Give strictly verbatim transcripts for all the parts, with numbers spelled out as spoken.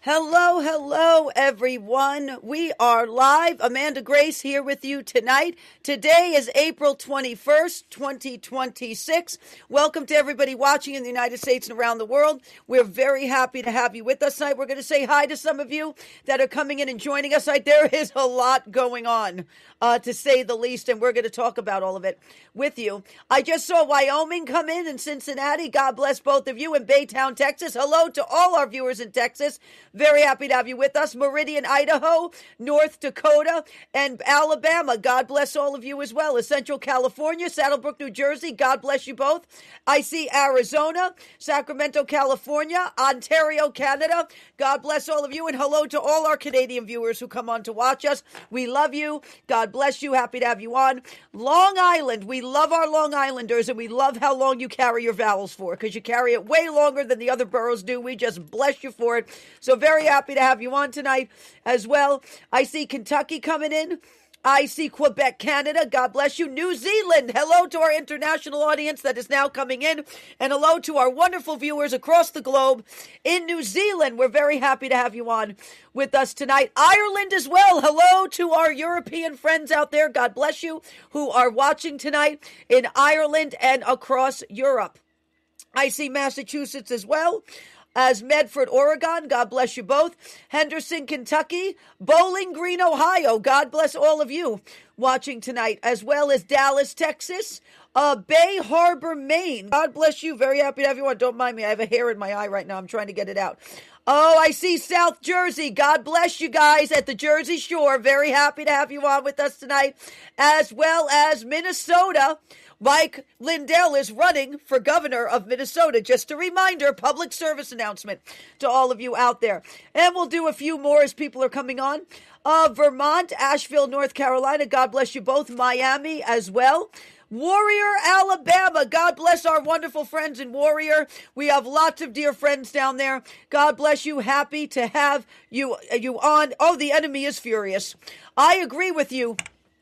Hello, hello, everyone. We are live. Amanda Grace here with you tonight. Today is April twenty-first, twenty twenty-six. Welcome to everybody watching in the United States and around the world. We're very happy to have you with us tonight. We're going to say hi to some of you that are coming in and joining us tonight. There is a lot going on, uh, to say the least, and we're going to talk about all of it with you. I just saw Wyoming come in and Cincinnati. God bless both of you in Baytown, Texas. Hello to all our viewers in Texas. Very happy to have you with us. Meridian, Idaho, North Dakota, and Alabama. God bless all of you as well. In Central California, Saddlebrook, New Jersey. God bless you both. I see Arizona, Sacramento, California, Ontario, Canada. God bless all of you. And hello to all our Canadian viewers who come on to watch us. We love you. God bless you. Happy to have you on. Long Island. We love our Long Islanders, and we love how long you carry your vowels for, because you carry it way longer than the other boroughs do. We just bless you for it. So very happy to have you on tonight as well. I see Kentucky coming in. I see Quebec, Canada. God bless you. New Zealand. Hello to our international audience that is now coming in. And hello to our wonderful viewers across the globe in New Zealand. We're very happy to have you on with us tonight. Ireland as well. Hello to our European friends out there. God bless you, who are watching tonight in Ireland and across Europe. I see Massachusetts as well as Medford, Oregon. God bless you both. Henderson, Kentucky. Bowling Green, Ohio. God bless all of you watching tonight, as well as Dallas, Texas. Uh, Bay Harbor, Maine. God bless you. Very happy to have you on. Don't mind me. I have a hair in my eye right now. I'm trying to get it out. Oh, I see South Jersey. God bless you guys at the Jersey Shore. Very happy to have you on with us tonight, as well as Minnesota. Mike Lindell is running for governor of Minnesota. Just a reminder, public service announcement to all of you out there. And we'll do a few more as people are coming on. Uh, Vermont, Asheville, North Carolina. God bless you both. Miami as well. Warrior, Alabama. God bless our wonderful friends in Warrior. We have lots of dear friends down there. God bless you. Happy to have you, you on. Oh, the enemy is furious. I agree with you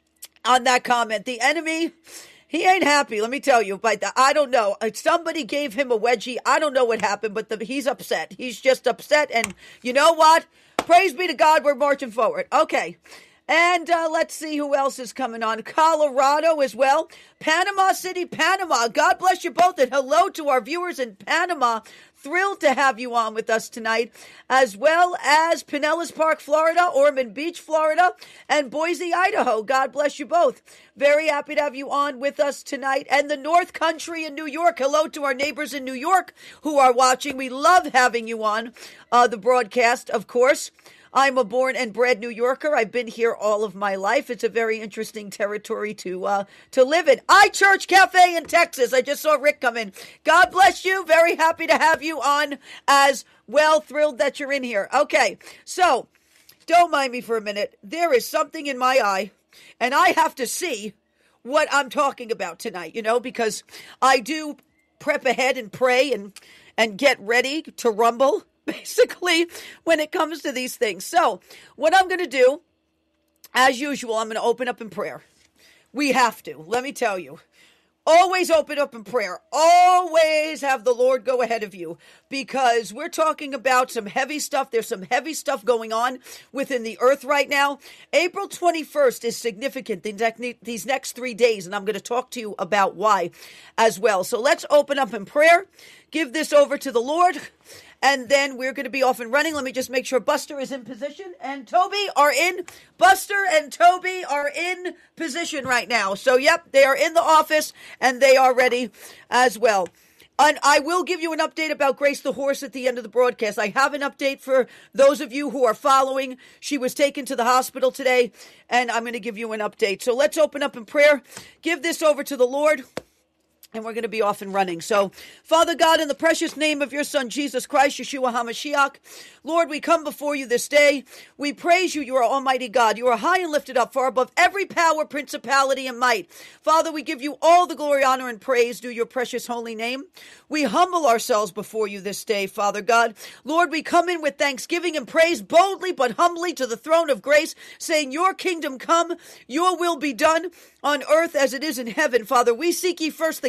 on that comment. The enemy... He ain't happy, let me tell you, but I don't know. Somebody gave him a wedgie. I don't know what happened, but the, he's upset. He's just upset, and you know what? Praise be to God, we're marching forward. Okay, and uh, let's see who else is coming on. Colorado as well. Panama City, Panama. God bless you both, and hello to our viewers in Panama. Thrilled to have you on with us tonight, as well as Pinellas Park, Florida, Ormond Beach, Florida, and Boise, Idaho. God bless you both. Very happy to have you on with us tonight. And the North Country in New York. Hello to our neighbors in New York who are watching. We love having you on uh, the broadcast, of course. I'm a born and bred New Yorker. I've been here all of my life. It's a very interesting territory to uh, to live in. iChurch Cafe in Texas. I just saw Rick come in. God bless you. Very happy to have you on as well. Thrilled that you're in here. Okay, so don't mind me for a minute. There is something in my eye, and I have to see what I'm talking about tonight, you know, because I do prep ahead and pray and, and get ready to rumble, basically, when it comes to these things. So what I'm going to do, as usual, I'm going to open up in prayer. We have to. Let me tell you. Always open up in prayer. Always have the Lord go ahead of you, because we're talking about some heavy stuff. There's some heavy stuff going on within the earth right now. April twenty-first is significant these next three days, and I'm going to talk to you about why as well. So let's open up in prayer. Give this over to the Lord. And then we're going to be off and running. Let me just make sure Buster is in position and Toby are in. Buster and Toby are in position right now. So, yep, they are in the office and they are ready as well. And I will give you an update about Grace the horse at the end of the broadcast. I have an update for those of you who are following. She was taken to the hospital today, and I'm going to give you an update. So let's open up in prayer. Give this over to the Lord. And we're going to be off and running. So, Father God, in the precious name of your Son, Jesus Christ, Yeshua HaMashiach, Lord, we come before you this day. We praise you. You are Almighty God. You are high and lifted up, far above every power, principality, and might. Father, we give you all the glory, honor, and praise due your precious holy name. We humble ourselves before you this day, Father God. Lord, we come in with thanksgiving and praise boldly but humbly to the throne of grace, saying, your kingdom come, your will be done on earth as it is in heaven. Father, we seek ye first the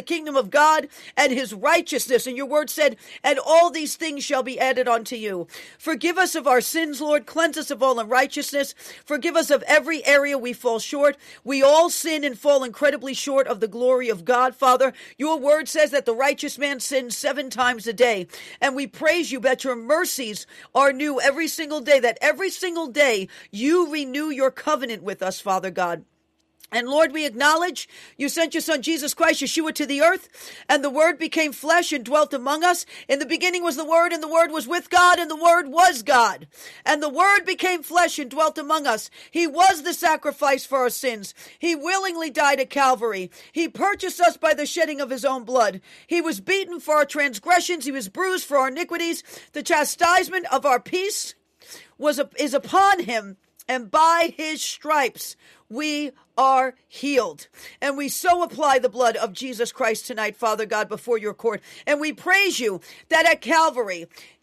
kingdom of God and his righteousness. And your word said, and all these things shall be added unto you. Forgive us of our sins, Lord. Cleanse us of all unrighteousness. Forgive us of every area we fall short. We all sin and fall incredibly short of the glory of God, Father. Your word says that the righteous man sins seven times a day. And we praise you that your mercies are new every single day, that every single day you renew your covenant with us, Father God. And Lord, we acknowledge you sent your son, Jesus Christ, Yeshua, to the earth, and the word became flesh and dwelt among us. In the beginning was the word, and the word was with God, and the word was God. And the word became flesh and dwelt among us. He was the sacrifice for our sins. He willingly died at Calvary. He purchased us by the shedding of his own blood. He was beaten for our transgressions. He was bruised for our iniquities. The chastisement of our peace was is upon him, and by his stripes we are healed. And we so apply the blood of Jesus Christ tonight, Father God, before your court. And we praise you that at Calvary,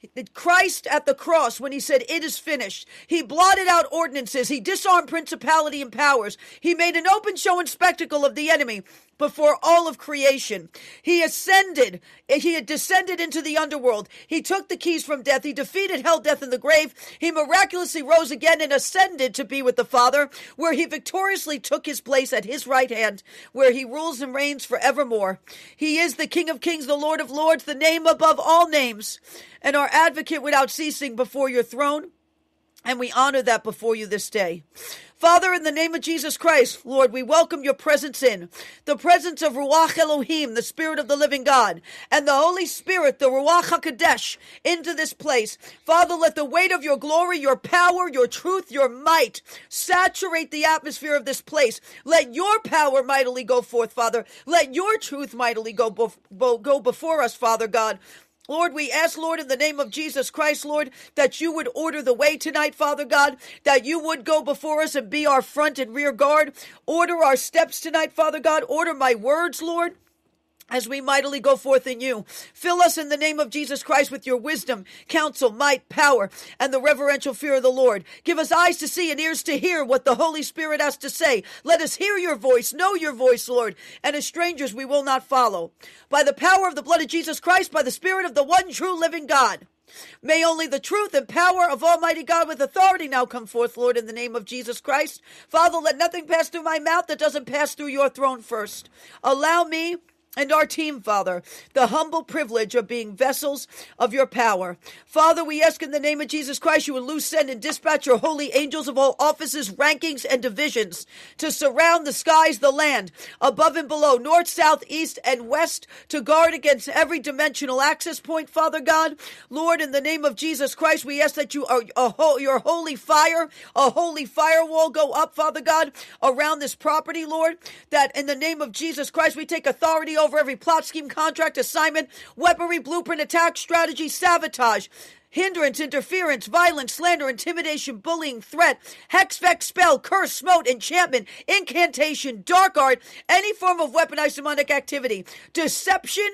Christ at the cross, when he said, it is finished, he blotted out ordinances. He disarmed principality and powers. He made an open show and spectacle of the enemy before all of creation. He ascended. He had descended into the underworld. He took the keys from death. He defeated hell, death, and the grave. He miraculously rose again and ascended to be with the Father, where he victoriously took his place at his right hand, where he rules and reigns forevermore. He is the King of kings, the Lord of lords, the name above all names, and our advocate without ceasing before your throne. And we honor that before you this day. Father, in the name of Jesus Christ, Lord, we welcome your presence in. The presence of Ruach Elohim, the Spirit of the living God, and the Holy Spirit, the Ruach HaKodesh, into this place. Father, let the weight of your glory, your power, your truth, your might saturate the atmosphere of this place. Let your power mightily go forth, Father. Let your truth mightily go, bef- go before us, Father God. Lord, we ask, Lord, in the name of Jesus Christ, Lord, that you would order the way tonight, Father God, that you would go before us and be our front and rear guard. Order our steps tonight, Father God. Order my words, Lord, as we mightily go forth in you. Fill us in the name of Jesus Christ with your wisdom, counsel, might, power, and the reverential fear of the Lord. Give us eyes to see and ears to hear what the Holy Spirit has to say. Let us hear your voice, know your voice, Lord, and as strangers we will not follow. By the power of the blood of Jesus Christ, by the Spirit of the one true living God, may only the truth and power of Almighty God with authority now come forth, Lord, in the name of Jesus Christ. Father, let nothing pass through my mouth that doesn't pass through your throne first. Allow me and our team, Father, the humble privilege of being vessels of your power. Father, we ask in the name of Jesus Christ, you will loose, send, and dispatch your holy angels of all offices, rankings, and divisions to surround the skies, the land, above and below, north, south, east, and west, to guard against every dimensional access point, Father God. Lord, in the name of Jesus Christ, we ask that you are a ho- your holy fire, a holy firewall go up, Father God, around this property, Lord, that in the name of Jesus Christ, we take authority over over every plot, scheme, contract, assignment, weaponry, blueprint, attack, strategy, sabotage, hindrance, interference, violence, slander, intimidation, bullying, threat, hex, vex, spell, curse, smote, enchantment, incantation, dark art, any form of weaponized demonic activity, deception,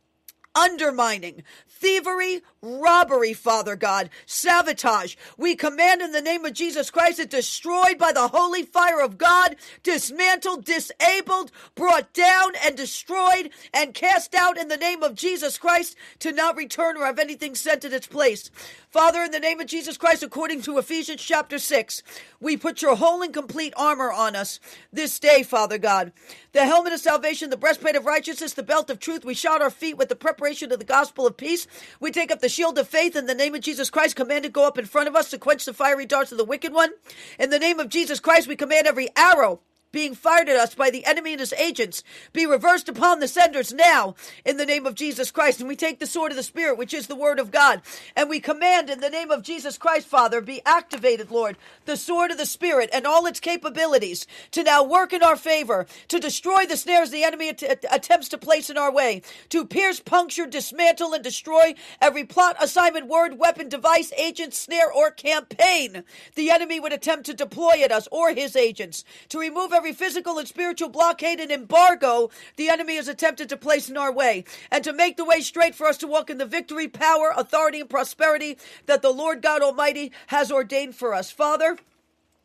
undermining, thievery, robbery, Father God, sabotage. We command in the name of Jesus Christ it destroyed by the holy fire of God, dismantled, disabled, brought down and destroyed and cast out in the name of Jesus Christ to not return or have anything sent in its place. Father, in the name of Jesus Christ, according to Ephesians chapter six, we put your whole and complete armor on us this day, Father God. The helmet of salvation, the breastplate of righteousness, the belt of truth. We shod our feet with the preparation of the gospel of peace. We take up the shield of faith in the name of Jesus Christ. Command it go up in front of us to quench the fiery darts of the wicked one. In the name of Jesus Christ, we command every arrow being fired at us by the enemy and his agents be reversed upon the senders now in the name of Jesus Christ. And we take the sword of the Spirit, which is the word of God, and we command in the name of Jesus Christ, Father, be activated, Lord, the sword of the Spirit and all its capabilities to now work in our favor, to destroy the snares the enemy att- attempts to place in our way, to pierce, puncture, dismantle, and destroy every plot, assignment, word, weapon, device, agent, snare, or campaign the enemy would attempt to deploy at us or his agents, to remove every Every physical and spiritual blockade and embargo the enemy has attempted to place in our way, and to make the way straight for us to walk in the victory, power, authority, and prosperity that the Lord God Almighty has ordained for us. Father,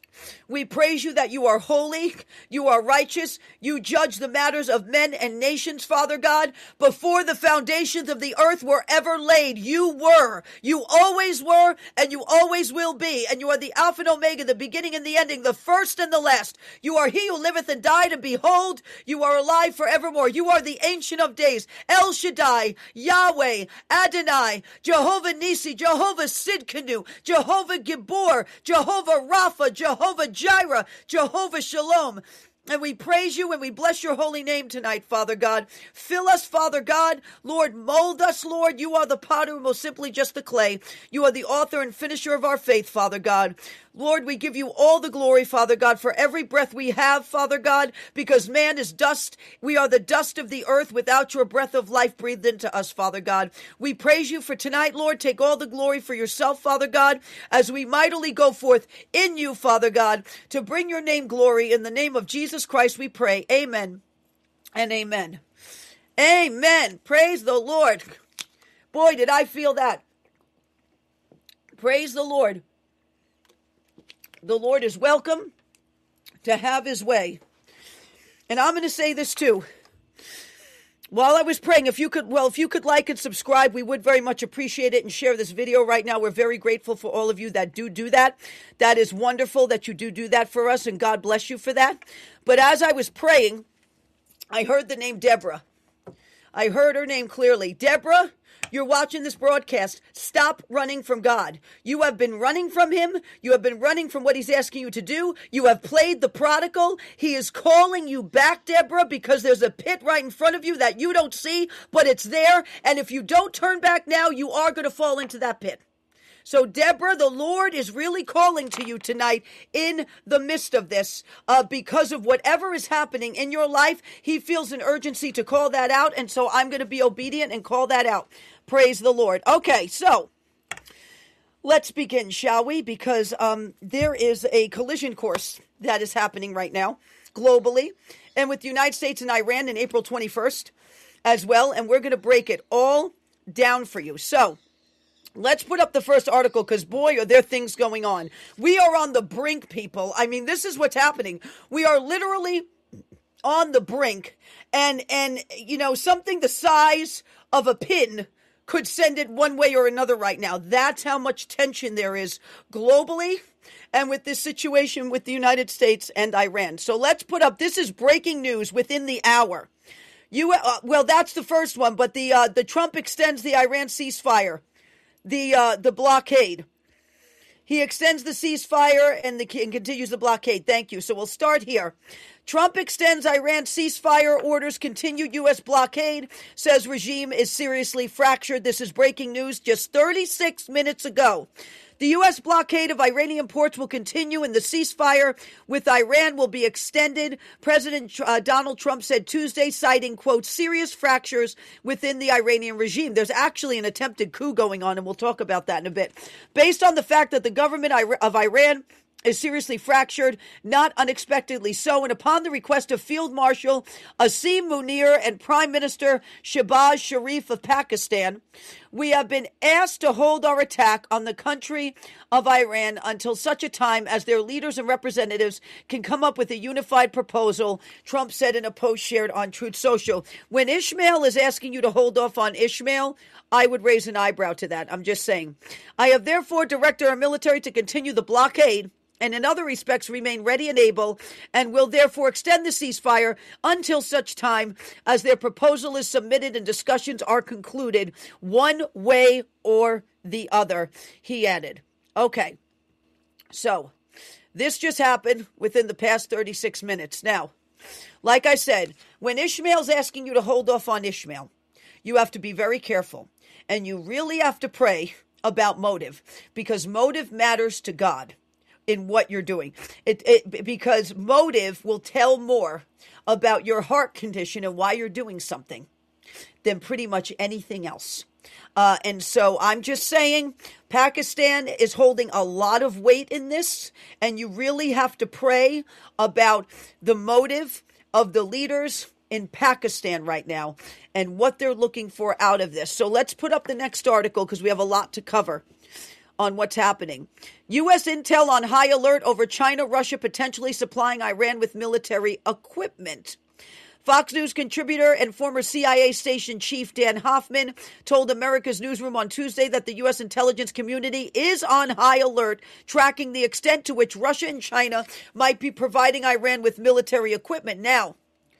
We praise you that you are holy, you are righteous, you judge the matters of men and nations, Father God. Before the foundations of the earth were ever laid, you were, you always were, and you always will be. And you are the Alpha and Omega, the beginning and the ending, the first and the last. You are he who liveth and died, and behold, you are alive forevermore. You are the Ancient of Days, El Shaddai, Yahweh, Adonai, Jehovah Nisi, Jehovah Sidkenu, Jehovah Gibor, Jehovah Rapha, Jehovah Jireh, Jehovah Shalom. And we praise you and we bless your holy name tonight, Father God. Fill us, Father God. Lord, mold us, Lord. You are the potter, most simply just the clay. You are the author and finisher of our faith, Father God. Lord, we give you all the glory, Father God, for every breath we have, Father God, because man is dust. We are the dust of the earth without your breath of life breathed into us, Father God. We praise you for tonight, Lord. Take all the glory for yourself, Father God, as we mightily go forth in you, Father God, to bring your name glory. In the name of Jesus Christ, we pray. Amen and amen. Amen. Praise the Lord. Boy, did I feel that. Praise the Lord. The Lord is welcome to have his way. And I'm going to say this too. While I was praying, if you could, well, if you could like and subscribe, we would very much appreciate it, and share this video right now. We're very grateful for all of you that do do that. That is wonderful that you do do that for us, and God bless you for that. But as I was praying, I heard the name Deborah. I heard her name clearly. Deborah, you're watching this broadcast. Stop running from God. You have been running from him. You have been running from what he's asking you to do. You have played the prodigal. He is calling you back, Deborah, because there's a pit right in front of you that you don't see, but it's there. And if you don't turn back now, you are going to fall into that pit. So, Deborah, the Lord is really calling to you tonight in the midst of this, uh, because of whatever is happening in your life. He feels an urgency to call that out, and so I'm going to be obedient and call that out. Praise the Lord. Okay, so let's begin, shall we? Because um, there is a collision course that is happening right now globally, and with the United States and Iran on April twenty-first as well, and we're going to break it all down for you. So, let's put up the first article, because boy, are there things going on. We are on the brink, people. I mean, this is what's happening. We are literally on the brink, and, and you know, something the size of a pin could send it one way or another right now. That's how much tension there is globally, and with this situation with the United States and Iran. So let's put up, this is breaking news within the hour. You, uh, well, that's the first one, but the uh, the Trump extends the Iran ceasefire. The uh, the blockade. He extends the ceasefire and, the, and continues the blockade. Thank you. So we'll start here. Trump extends Iran ceasefire, orders continued U S blockade, says regime is seriously fractured. This is breaking news just thirty-six minutes ago. The U S blockade of Iranian ports will continue, and the ceasefire with Iran will be extended. President uh, Donald Trump said Tuesday, citing, quote, serious fractures within the Iranian regime. There's actually an attempted coup going on, and we'll talk about that in a bit. Based on the fact that the government of Iran is seriously fractured, not unexpectedly so, and upon the request of Field Marshal Asim Munir and Prime Minister Shehbaz Sharif of Pakistan, we have been asked to hold our attack on the country of Iran until such a time as their leaders and representatives can come up with a unified proposal, Trump said in a post shared on Truth Social. When Ishmael is asking you to hold off on Ishmael, I would raise an eyebrow to that. I'm just saying. I have therefore directed our military to continue the blockade and in other respects remain ready and able, and will therefore extend the ceasefire until such time as their proposal is submitted and discussions are concluded, one way or the other, he added. Okay, so this just happened within the past thirty-six minutes. Now, like I said, when Ishmael's asking you to hold off on Ishmael, you have to be very careful, and you really have to pray about motive, because motive matters to God in what you're doing. It, it because motive will tell more about your heart condition and why you're doing something than pretty much anything else. Uh, and so I'm just saying, Pakistan is holding a lot of weight in this, and you really have to pray about the motive of the leaders in Pakistan right now and what they're looking for out of this. So let's put up the next article, because we have a lot to cover. on what's happening. U S intel on high alert over China, Russia potentially supplying Iran with military equipment. Fox News contributor and former C I A station chief Dan Hoffman told America's Newsroom on Tuesday that the U S intelligence community is on high alert, tracking the extent to which Russia and China might be providing Iran with military equipment. Now,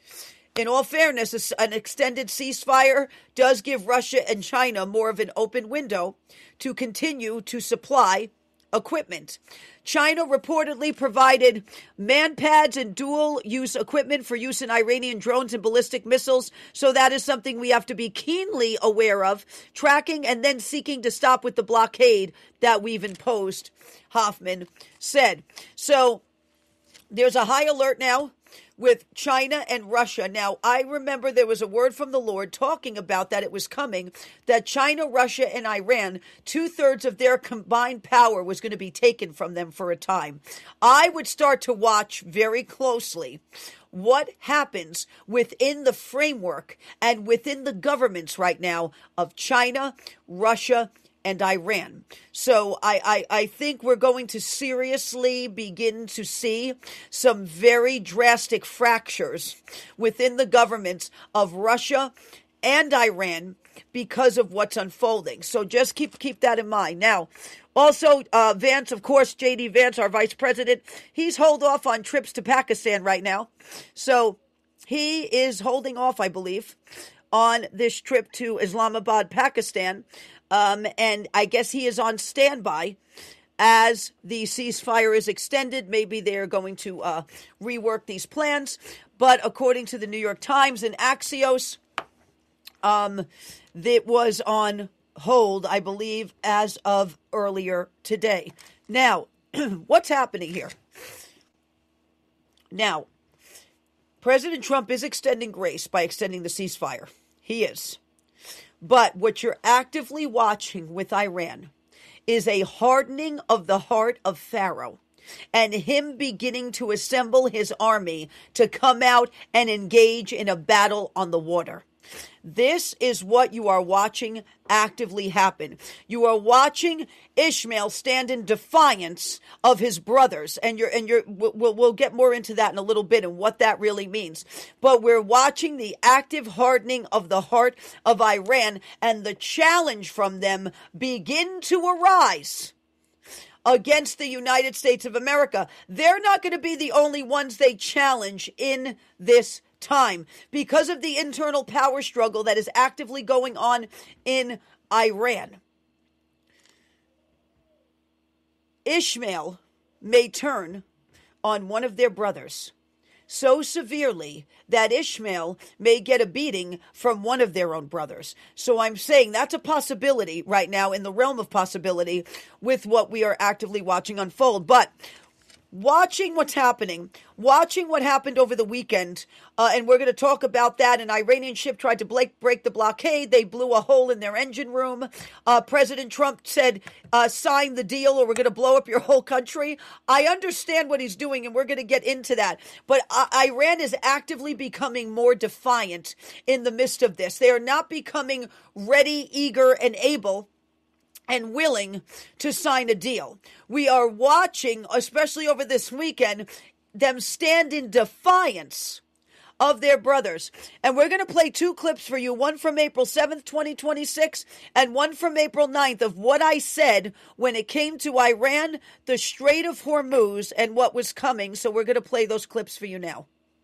in all fairness, an extended ceasefire does give Russia and China more of an open window to continue to supply equipment. China reportedly provided manpads and dual-use equipment for use in Iranian drones and ballistic missiles, so that is something we have to be keenly aware of, tracking and then seeking to stop with the blockade that we've imposed, Hoffman said. So there's a high alert now with China and Russia. Now, I remember there was a word from the Lord talking about that it was coming, that China, Russia, and Iran, two-thirds of their combined power was going to be taken from them for a time. I would start to watch very closely what happens within the framework and within the governments right now of China, Russia, and Iran. So I, I, I think we're going to seriously begin to see some very drastic fractures within the governments of Russia and Iran because of what's unfolding. So just keep keep that in mind. Now, also, uh, Vance, of course, J D Vance, our vice president, he's held off on trips to Pakistan right now. So he is holding off, I believe, on this trip to Islamabad, Pakistan. Um, and I guess he is on standby as the ceasefire is extended. Maybe they're going to uh, rework these plans. But according to the New York Times and Axios, um, it was on hold, I believe, as of earlier today. Now, what's happening here? Now, President Trump is extending grace by extending the ceasefire. He is. But what you're actively watching with Iran is a hardening of the heart of Pharaoh and him beginning to assemble his army to come out and engage in a battle on the water. This is what you are watching actively happen. You are watching Ishmael stand in defiance of his brothers, and you're and you're we'll, we'll get more into that in a little bit and what that really means. But we're watching the active hardening of the heart of Iran and the challenge from them begin to arise against the United States of America. They're not going to be the only ones they challenge in this time because of the internal power struggle that is actively going on in Iran. Ishmael may turn on one of their brothers so severely that Ishmael may get a beating from one of their own brothers. So I'm saying that's a possibility right now in the realm of possibility with what we are actively watching unfold. But watching what's happening, watching what happened over the weekend, uh, and we're going to talk about that. An Iranian ship tried to break, break the blockade. They blew a hole in their engine room. Uh, President Trump said, uh, sign the deal or we're going to blow up your whole country. I understand what he's doing, and we're going to get into that. But uh, Iran is actively becoming more defiant in the midst of this. They are not becoming ready, eager, and able and willing to sign a deal. We are watching, especially over this weekend, them stand in defiance of their brothers. And we're going to play two clips for you, one from April seventh, twenty twenty-six, and one from April ninth of what I said when it came to Iran, the Strait of Hormuz, and what was coming. So we're going to play those clips for you now.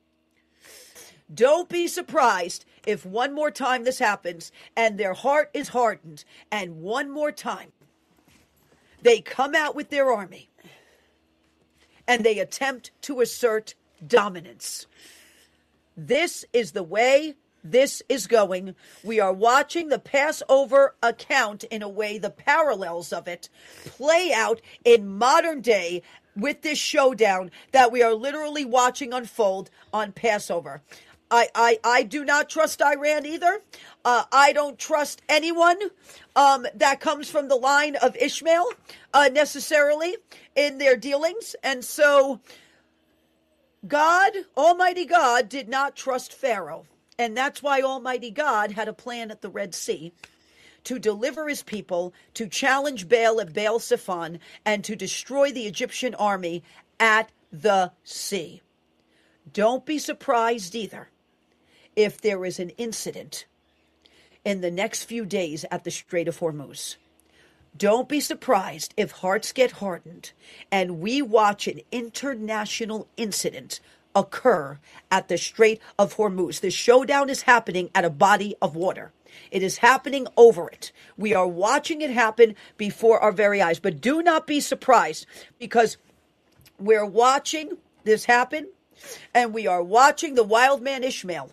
Don't be surprised if one more time this happens and their heart is hardened and one more time they come out with their army and they attempt to assert dominance. This is the way this is going. We are watching the Passover account in a way, the parallels of it play out in modern day with this showdown that we are literally watching unfold on Passover. I, I, I do not trust Iran either. Uh, I don't trust anyone um, that comes from the line of Ishmael uh, necessarily in their dealings. And so God, Almighty God, did not trust Pharaoh. And that's why Almighty God had a plan at the Red Sea to deliver his people, to challenge Baal at Baal Zephon, and to destroy the Egyptian army at the sea. Don't be surprised either if there is an incident in the next few days at the Strait of Hormuz. Don't be surprised if hearts get hardened and we watch an international incident occur at the Strait of Hormuz. The showdown is happening at a body of water. It is happening over it. We are watching it happen before our very eyes. But do not be surprised, because we're watching this happen, and we are watching the wild man Ishmael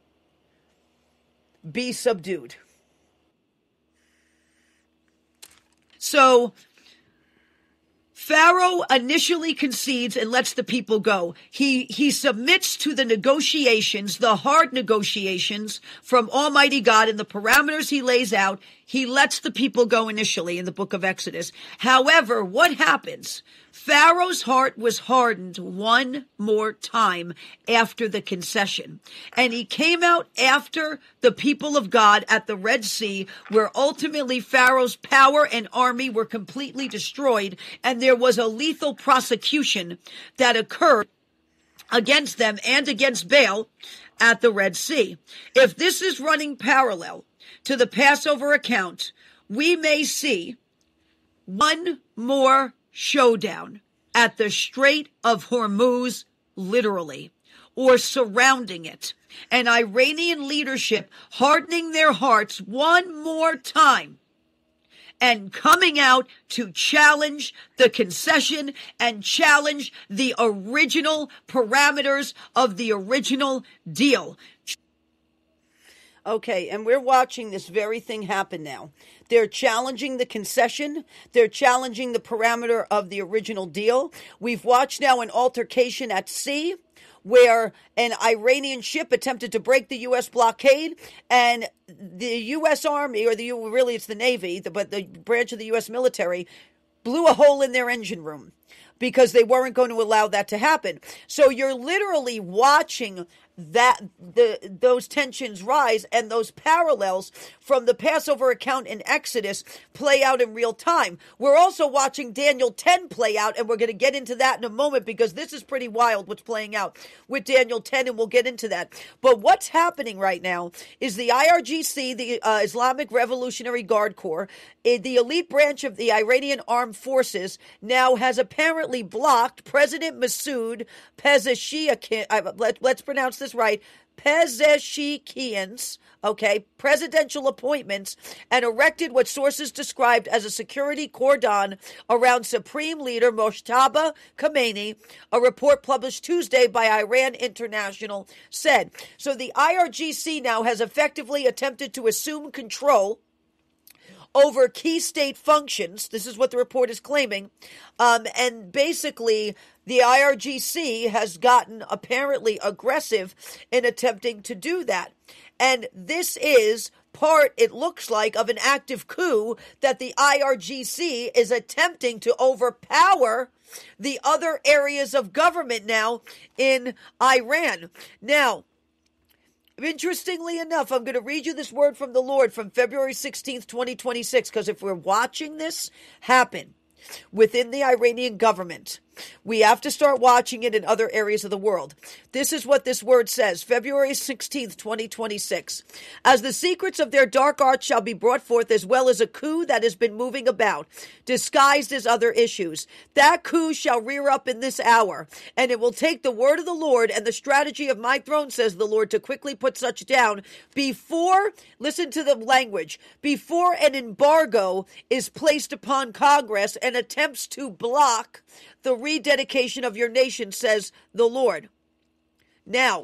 be subdued. So Pharaoh initially concedes and lets the people go. He he submits to the negotiations, the hard negotiations from Almighty God and the parameters he lays out. He lets the people go initially in the book of Exodus. However, what happens? Pharaoh's heart was hardened one more time after the concession. And he came out after the people of God at the Red Sea, where ultimately Pharaoh's power and army were completely destroyed, and there was a lethal prosecution that occurred against them and against Baal at the Red Sea. If this is running parallel to the Passover account, we may see one more showdown at the Strait of Hormuz, literally, or surrounding it. And Iranian leadership hardening their hearts one more time and coming out to challenge the concession and challenge the original parameters of the original deal. Okay, and we're watching this very thing happen now. They're challenging the concession. They're challenging the parameter of the original deal. We've watched now an altercation at sea where an Iranian ship attempted to break the U S blockade, and the U S Army, or the really it's the Navy, but the branch of the U S military, blew a hole in their engine room because they weren't going to allow that to happen. So you're literally watching that the those tensions rise and those parallels from the Passover account in Exodus play out in real time. We're also watching Daniel ten play out, and we're going to get into that in a moment, because this is pretty wild what's playing out with Daniel ten, and we'll get into that. But what's happening right now is the I R G C, the uh, Islamic Revolutionary Guard Corps, the elite branch of the Iranian armed forces, now has apparently blocked President Masoud Pezeshkian, uh, let, let's pronounce this right, Pezeshkian's, okay, presidential appointments, and erected what sources described as a security cordon around Supreme Leader Mojtaba Khamenei, a report published Tuesday by Iran International said. So the I R G C now has effectively attempted to assume control over key state functions. This is what the report is claiming. Um, and basically, the I R G C has gotten apparently aggressive in attempting to do that. And this is part, it looks like, of an active coup that the I R G C is attempting to overpower the other areas of government now in Iran. Now, interestingly enough, I'm going to read you this word from the Lord from February sixteenth, twenty twenty-six, because if we're watching this happen within the Iranian government, we have to start watching it in other areas of the world. This is what this word says, February sixteenth, twenty twenty-six. As the secrets of their dark arts shall be brought forth, as well as a coup that has been moving about, disguised as other issues. That coup shall rear up in this hour, and it will take the word of the Lord and the strategy of my throne, says the Lord, to quickly put such down before, listen to the language, before an embargo is placed upon Congress and attempts to block the rededication of your nation, says the Lord. Now,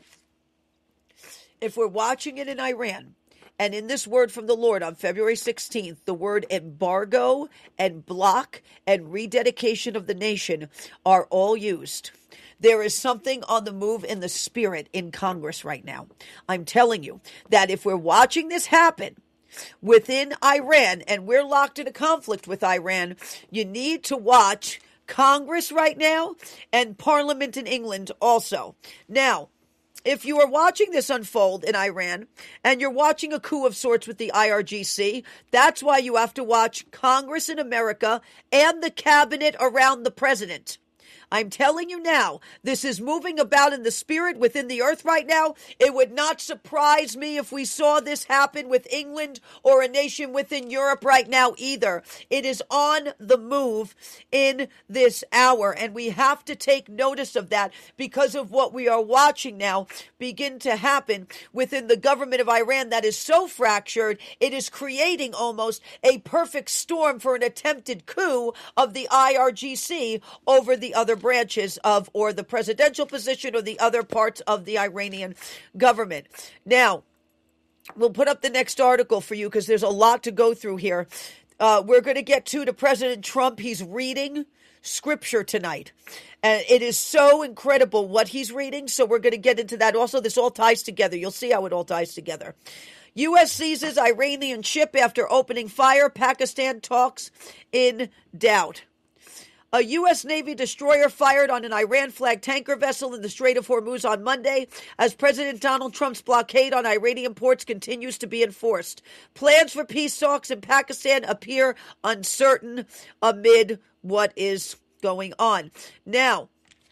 if we're watching it in Iran, and in this word from the Lord on February sixteenth, the word embargo and block and rededication of the nation are all used. There is something on the move in the spirit in Congress right now. I'm telling you that if we're watching this happen within Iran, and we're locked in a conflict with Iran, you need to watch Congress right now and Parliament in England also. Now, if you are watching this unfold in Iran and you're watching a coup of sorts with the I R G C, that's why you have to watch Congress in America and the cabinet around the president. I'm telling you now, this is moving about in the spirit within the earth right now. It would not surprise me if we saw this happen with England or a nation within Europe right now either. It is on the move in this hour, and we have to take notice of that because of what we are watching now begin to happen within the government of Iran that is so fractured, it is creating almost a perfect storm for an attempted coup of the I R G C over the other branches of, or the presidential position or the other parts of the Iranian government. Now, we'll put up the next article for you because there's a lot to go through here. Uh, we're going to get to to President Trump. He's reading scripture tonight. And it is so incredible what he's reading. So we're going to get into that. Also, this all ties together. You'll see how it all ties together. U S seizes Iranian ship after opening fire. Pakistan talks in doubt. A U S Navy destroyer fired on an Iran-flagged tanker vessel in the Strait of Hormuz on Monday as President Donald Trump's blockade on Iranian ports continues to be enforced. Plans for peace talks in Pakistan appear uncertain amid what is going on. Now,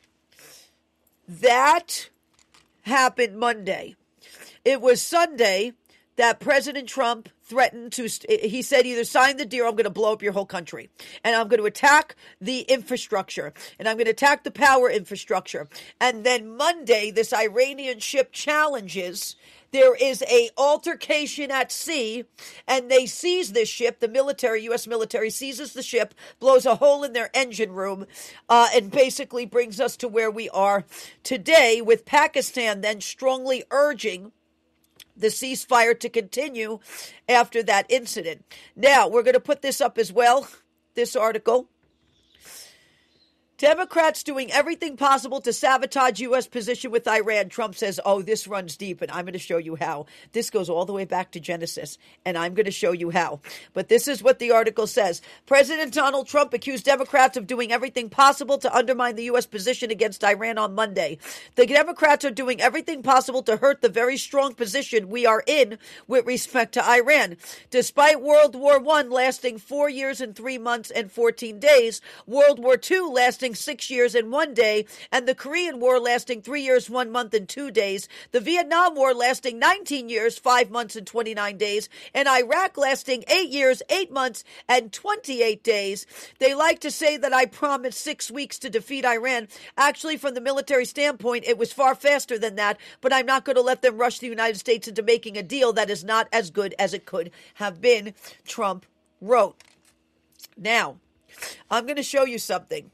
that happened Monday. It was Sunday that President Trump threatened to, he said, either sign the deal or I'm going to blow up your whole country. And I'm going to attack the infrastructure. And I'm going to attack the power infrastructure. And then Monday, this Iranian ship challenges. There is a altercation at sea, and they seize this ship. The military, U S military, seizes the ship, blows a hole in their engine room, uh, and basically brings us to where we are today, with Pakistan then strongly urging the ceasefire to continue after that incident. Now, we're going to put this up as well, this article. Democrats doing everything possible to sabotage U S position with Iran. Trump says, oh, this runs deep, and I'm going to show you how. This goes all the way back to Genesis, and I'm going to show you how. But this is what the article says. President Donald Trump accused Democrats of doing everything possible to undermine the U S position against Iran on Monday. The Democrats are doing everything possible to hurt the very strong position we are in with respect to Iran. Despite World War One lasting four years and three months and fourteen days, World War Two lasting six years and one day, and the Korean War lasting three years, one month, and two days, the Vietnam War lasting nineteen years, five months, and twenty-nine days, and Iraq lasting eight years, eight months, and twenty-eight days. They like to say that I promised six weeks to defeat Iran. Actually, from the military standpoint, it was far faster than that, but I'm not going to let them rush the United States into making a deal that is not as good as it could have been, Trump wrote. Now, I'm going to show you something.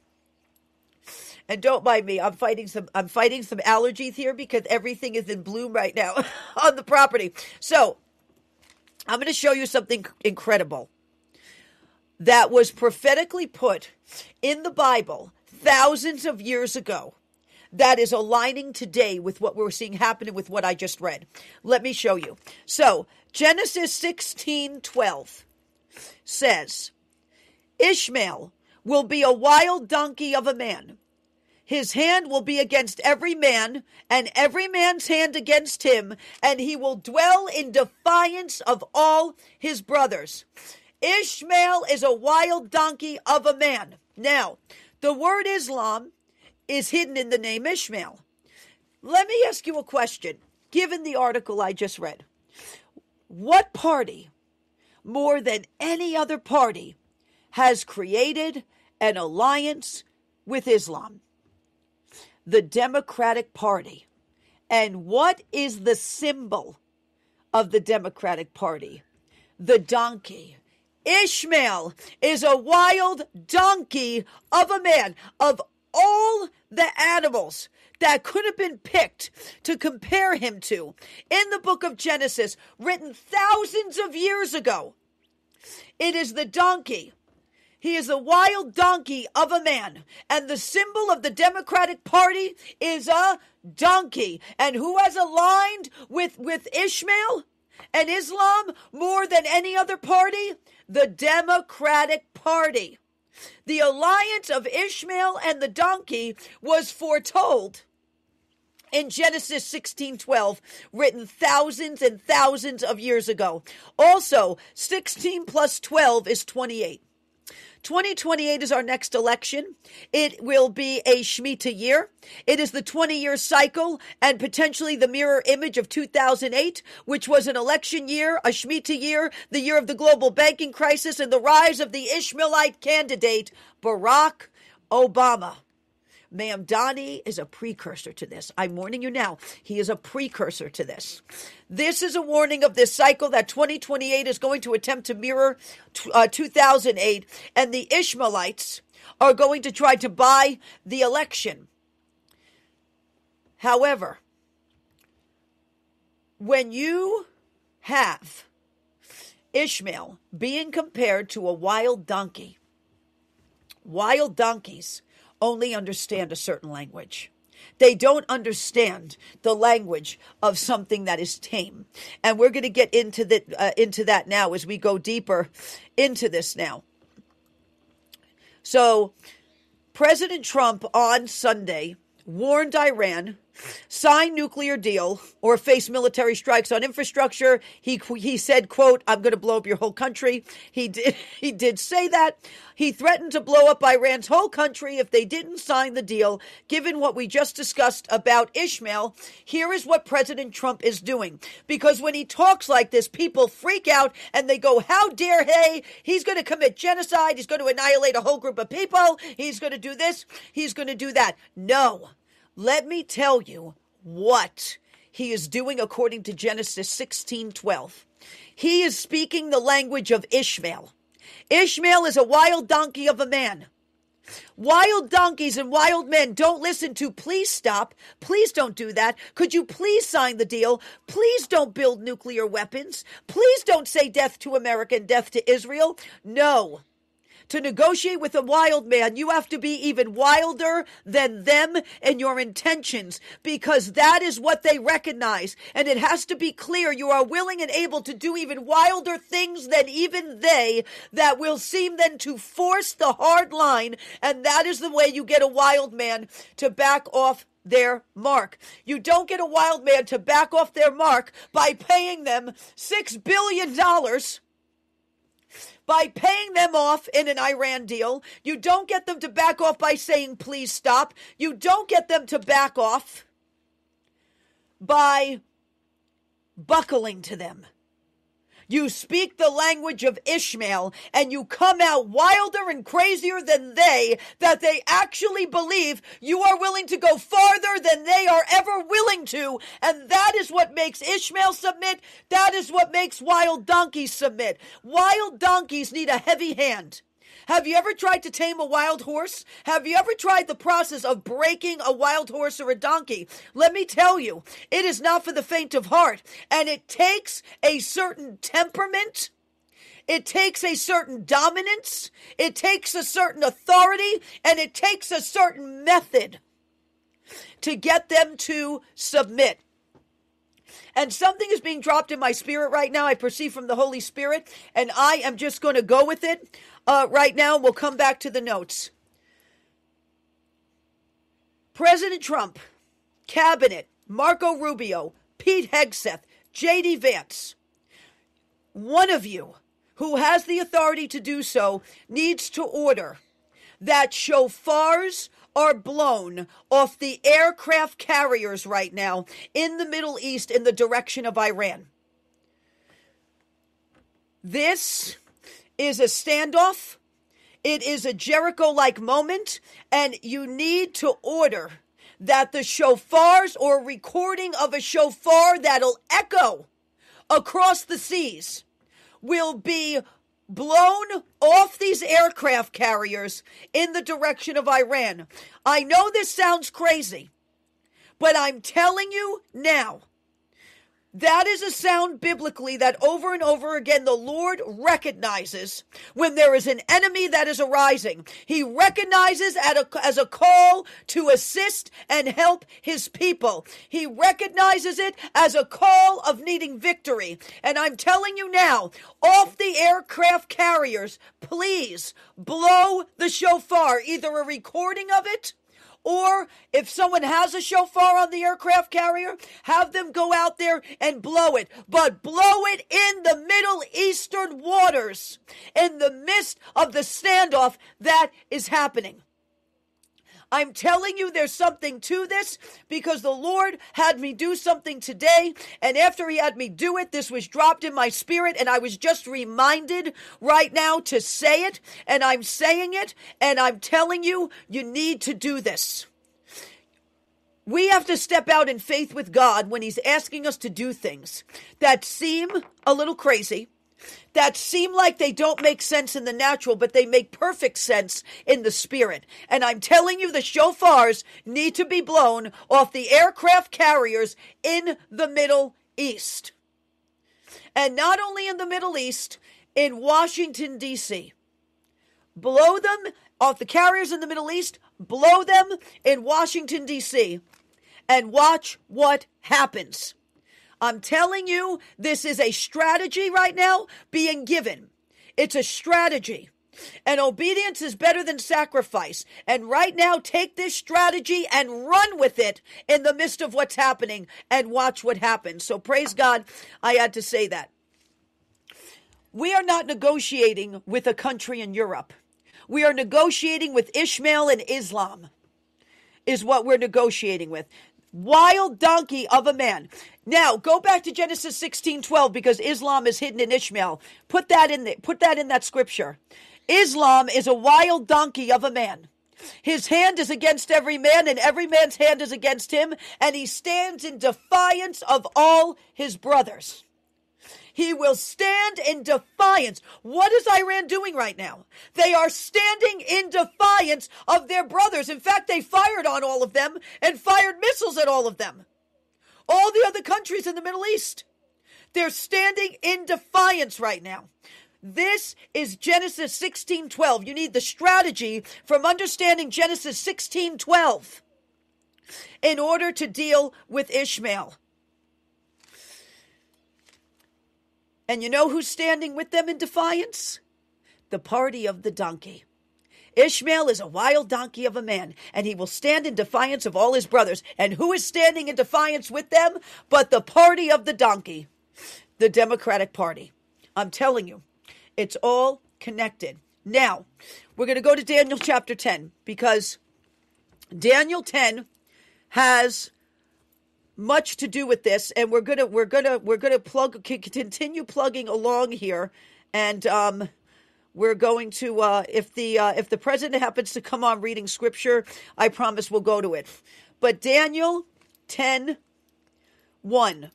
And don't mind me, I'm fighting some I'm fighting some allergies here because everything is in bloom right now on the property. So, I'm going to show you something incredible that was prophetically put in the Bible thousands of years ago that is aligning today with what we're seeing happening with what I just read. Let me show you. So, Genesis sixteen twelve says, Ishmael will be a wild donkey of a man. His hand will be against every man, and every man's hand against him, and he will dwell in defiance of all his brothers. Ishmael is a wild donkey of a man. Now, the word Islam is hidden in the name Ishmael. Let me ask you a question, given the article I just read. What party, more than any other party, has created an alliance with Islam? The Democratic Party. And what is the symbol of the Democratic Party? The donkey. Ishmael is a wild donkey of a man. Of all the animals that could have been picked to compare him to in the book of Genesis, written thousands of years ago, it is the donkey. He is a wild donkey of a man. And the symbol of the Democratic Party is a donkey. And who has aligned with, with Ishmael and Islam more than any other party? The Democratic Party. The alliance of Ishmael and the donkey was foretold in Genesis sixteen twelve, written thousands and thousands of years ago. Also, sixteen plus twelve is twenty-eight. twenty twenty-eight is our next election. It will be a Shemitah year. It is the twenty-year cycle and potentially the mirror image of two thousand eight, which was an election year, a Shemitah year, the year of the global banking crisis, and the rise of the Ishmaelite candidate, Barack Obama. Mamdani is a precursor to this. I'm warning you now. He is a precursor to this. This is a warning of this cycle that twenty twenty-eight is going to attempt to mirror uh, two thousand eight, and the Ishmaelites are going to try to buy the election. However, when you have Ishmael being compared to a wild donkey, wild donkeys only understand a certain language. They don't understand the language of something that is tame. And we're going to get into the, uh, into that now as we go deeper into this now. So, President Trump on Sunday warned Iran, sign nuclear deal or face military strikes on infrastructure. He he said, quote, I'm going to blow up your whole country. He did, he did say that. He threatened to blow up Iran's whole country if they didn't sign the deal. Given what we just discussed about Ishmael, here is what President Trump is doing. Because when he talks like this, people freak out and they go, how dare he? He's going to commit genocide. He's going to annihilate a whole group of people. He's going to do this. He's going to do that. No. Let me tell you what he is doing according to Genesis sixteen twelve. He is speaking the language of Ishmael. Ishmael is a wild donkey of a man. Wild donkeys and wild men don't listen to, please stop. Please don't do that. Could you please sign the deal? Please don't build nuclear weapons. Please don't say death to America and death to Israel. No. To negotiate with a wild man, you have to be even wilder than them in your intentions, because that is what they recognize. And it has to be clear you are willing and able to do even wilder things than even they, that will seem then to force the hard line. And that is the way you get a wild man to back off their mark. You don't get a wild man to back off their mark by paying them six billion dollars. By paying them off in an Iran deal. You don't get them to back off by saying, please stop. You don't get them to back off by buckling to them. You speak the language of Ishmael, and you come out wilder and crazier than they, that they actually believe you are willing to go farther than they are ever willing to. And that is what makes Ishmael submit. That is what makes wild donkeys submit. Wild donkeys need a heavy hand. Have you ever tried to tame a wild horse? Have you ever tried the process of breaking a wild horse or a donkey? Let me tell you, it is not for the faint of heart. And it takes a certain temperament. It takes a certain dominance. It takes a certain authority. And it takes a certain method to get them to submit. And something is being dropped in my spirit right now. I perceive from the Holy Spirit. And I am just going to go with it. Uh, right now, we'll come back to the notes. President Trump, Cabinet, Marco Rubio, Pete Hegseth, J D Vance, one of you who has the authority to do so needs to order that shofars are blown off the aircraft carriers right now in the Middle East in the direction of Iran. This is a standoff. It is a Jericho-like moment, and you need to order that the shofars or recording of a shofar that'll echo across the seas will be blown off these aircraft carriers in the direction of Iran. I know this sounds crazy, but I'm telling you now, that is a sound biblically that over and over again the Lord recognizes when there is an enemy that is arising. He recognizes at a, as a call to assist and help his people. He recognizes it as a call of needing victory. And I'm telling you now, off the aircraft carriers, please blow the shofar, either a recording of it Or if someone has a shofar on the aircraft carrier, have them go out there and blow it. But blow it in the Middle Eastern waters, in the midst of the standoff that is happening. I'm telling you, there's something to this, because the Lord had me do something today, and after he had me do it, this was dropped in my spirit, and I was just reminded right now to say it, and I'm saying it, and I'm telling you, you need to do this. We have to step out in faith with God when he's asking us to do things that seem a little crazy, that seem like they don't make sense in the natural, but they make perfect sense in the spirit. And I'm telling you, the shofars need to be blown off the aircraft carriers in the Middle East. And not only in the Middle East, in Washington, D C Blow them off the carriers in the Middle East, blow them in Washington, D C, and watch what happens. I'm telling you, this is a strategy right now being given. It's a strategy. And obedience is better than sacrifice. And right now, take this strategy and run with it in the midst of what's happening and watch what happens. So praise God, I had to say that. We are not negotiating with a country in Europe. We are negotiating with Ishmael and Islam, is what we're negotiating with. Wild donkey of a man. Now, go back to Genesis sixteen twelve, because Islam is hidden in Ishmael. Put that in there. Put that in that scripture. Islam is a wild donkey of a man. His hand is against every man, and every man's hand is against him, and he stands in defiance of all his brothers. He will stand in defiance. What is Iran doing right now? They are standing in defiance of their brothers. In fact, they fired on all of them and fired missiles at all of them. All the other countries in the Middle East. They're standing in defiance right now. This is Genesis sixteen twelve. You need the strategy from understanding Genesis sixteen twelve in order to deal with Ishmael. And you know who's standing with them in defiance? The party of the donkey. Ishmael is a wild donkey of a man, and he will stand in defiance of all his brothers. And who is standing in defiance with them but the party of the donkey, the Democratic Party? I'm telling you, it's all connected. Now, we're going to go to Daniel chapter ten, because Daniel ten has much to do with this, and we're gonna we're gonna we're gonna plug continue plugging along here, and um, we're going to uh, if the uh, if the president happens to come on reading scripture, I promise we'll go to it. But Daniel ten one,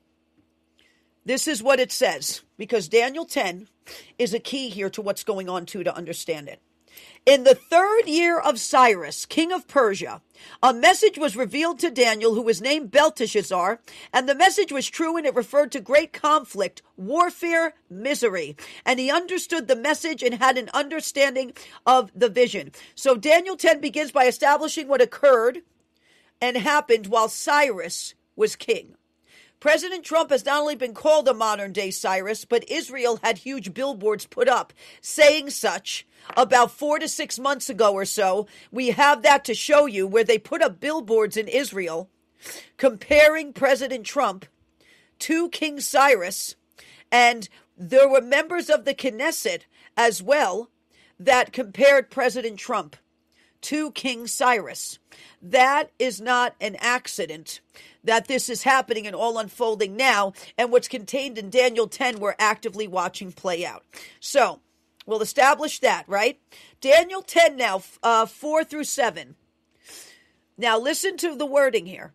this is what it says, because Daniel ten is a key here to what's going on too, to understand it. In the third year of Cyrus, king of Persia, a message was revealed to Daniel, who was named Belteshazzar, and the message was true, and it referred to great conflict, warfare, misery. And he understood the message and had an understanding of the vision. So Daniel ten begins by establishing what occurred and happened while Cyrus was king. President Trump has not only been called a modern-day Cyrus, but Israel had huge billboards put up saying such about four to six months ago or so. We have that to show you, where they put up billboards in Israel comparing President Trump to King Cyrus, and there were members of the Knesset as well that compared President Trump to King Cyrus. That is not an accident that this is happening and all unfolding now, and what's contained in Daniel ten we're actively watching play out. So, we'll establish that, right? Daniel ten now, uh, four through seven. Now, listen to the wording here.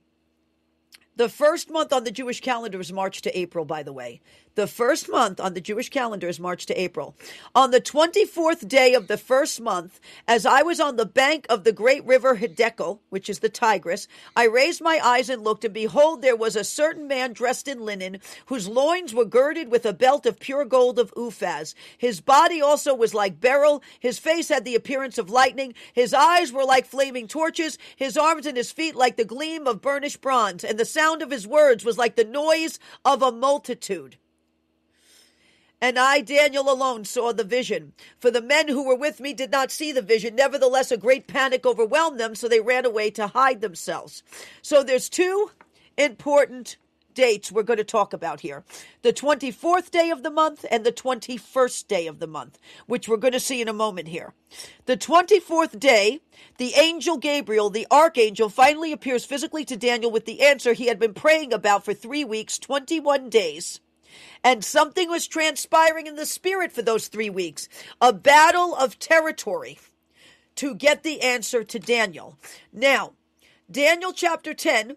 The first month on the Jewish calendar is March to April, by the way. The first month on the Jewish calendar is March to April. On the twenty-fourth day of the first month, as I was on the bank of the great river Hiddekel, which is the Tigris, I raised my eyes and looked, and behold, there was a certain man dressed in linen, whose loins were girded with a belt of pure gold of Uphaz. His body also was like beryl. His face had the appearance of lightning. His eyes were like flaming torches. His arms and his feet like the gleam of burnished bronze. And the sound of his words was like the noise of a multitude. And I, Daniel, alone saw the vision. For the men who were with me did not see the vision. Nevertheless, a great panic overwhelmed them, so they ran away to hide themselves. So there's two important dates we're going to talk about here. The twenty-fourth day of the month and the twenty-first day of the month, which we're going to see in a moment here. The twenty-fourth day, the angel Gabriel, the archangel, finally appears physically to Daniel with the answer he had been praying about for three weeks, twenty-one days. And something was transpiring in the spirit for those three weeks. A battle of territory to get the answer to Daniel. Now, Daniel chapter ten,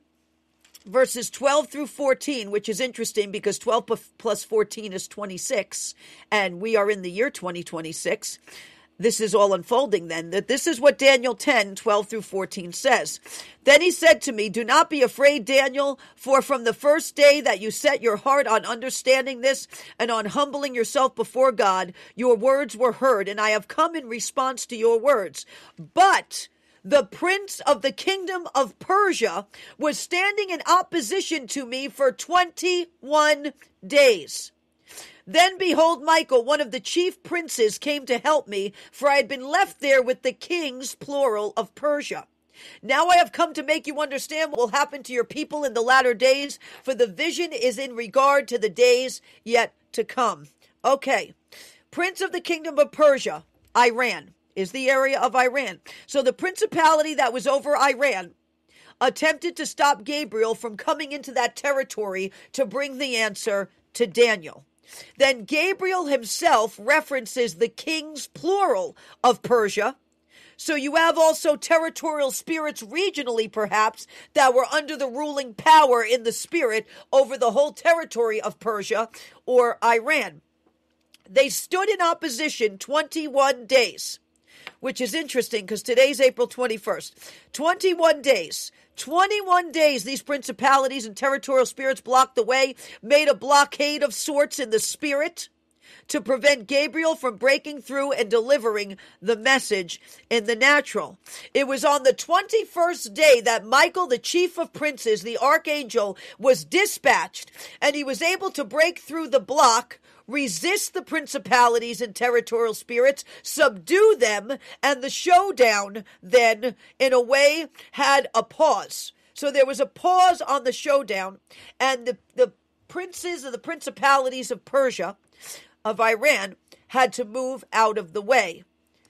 verses twelve through fourteen, which is interesting because twelve plus fourteen is twenty-six, and we are in the year twenty twenty-six. This is all unfolding then, that this is what Daniel ten, twelve through fourteen says. Then he said to me, do not be afraid, Daniel, for from the first day that you set your heart on understanding this and on humbling yourself before God, your words were heard, and I have come in response to your words. But the prince of the kingdom of Persia was standing in opposition to me for twenty-one days. Then behold, Michael, one of the chief princes, came to help me, for I had been left there with the kings, plural, of Persia. Now I have come to make you understand what will happen to your people in the latter days, for the vision is in regard to the days yet to come. Okay, prince of the kingdom of Persia, Iran, is the area of Iran. So the principality that was over Iran attempted to stop Gabriel from coming into that territory to bring the answer to Daniel. Then Gabriel himself references the kings, plural, of Persia. So you have also territorial spirits regionally, perhaps, that were under the ruling power in the spirit over the whole territory of Persia or Iran. They stood in opposition twenty-one days, which is interesting because today's April twenty-first. twenty-one days. twenty-one days these principalities and territorial spirits blocked the way, made a blockade of sorts in the spirit to prevent Gabriel from breaking through and delivering the message in the natural. It was on the twenty-first day that Michael, the chief of princes, the archangel, was dispatched, and he was able to break through the block, resist the principalities and territorial spirits, subdue them, and the showdown then, in a way, had a pause. So there was a pause on the showdown, and the, the princes of the principalities of Persia, of Iran, had to move out of the way.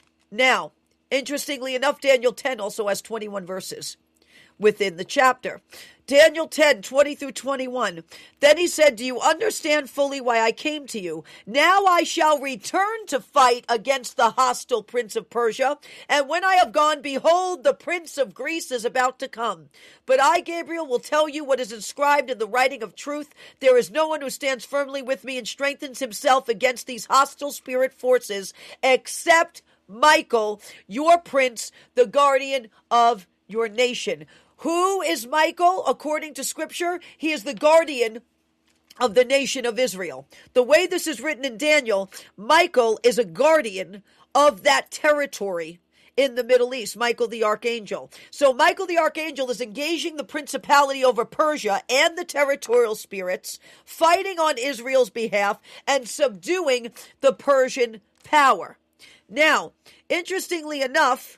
Now, interestingly enough, Daniel ten also has twenty-one verses within the chapter. Daniel ten, twenty through twenty-one. Then he said, do you understand fully why I came to you? Now I shall return to fight against the hostile prince of Persia. And when I have gone, behold, the prince of Greece is about to come. But I, Gabriel, will tell you what is inscribed in the writing of truth. There is no one who stands firmly with me and strengthens himself against these hostile spirit forces, except Michael, your prince, the guardian of your nation. Who is Michael? According to scripture, he is the guardian of the nation of Israel. The way this is written in Daniel, Michael is a guardian of that territory in the Middle East, Michael the archangel. So Michael the archangel is engaging the principality over Persia and the territorial spirits, fighting on Israel's behalf and subduing the Persian power. Now, interestingly enough,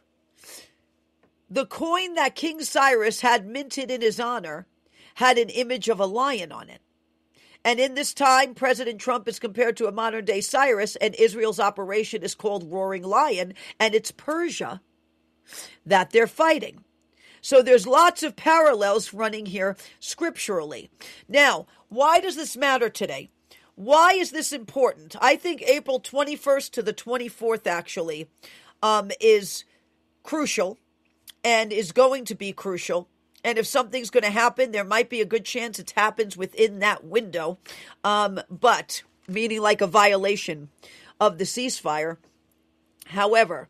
the coin that King Cyrus had minted in his honor had an image of a lion on it. And in this time, President Trump is compared to a modern-day Cyrus, and Israel's operation is called Roaring Lion, and it's Persia that they're fighting. So there's lots of parallels running here scripturally. Now, why does this matter today? Why is this important? I think April twenty-first to the twenty-fourth, actually, um, is crucial. And is going to be crucial. And if something's going to happen, there might be a good chance it happens within that window. Um, but, meaning like a violation of the ceasefire. However,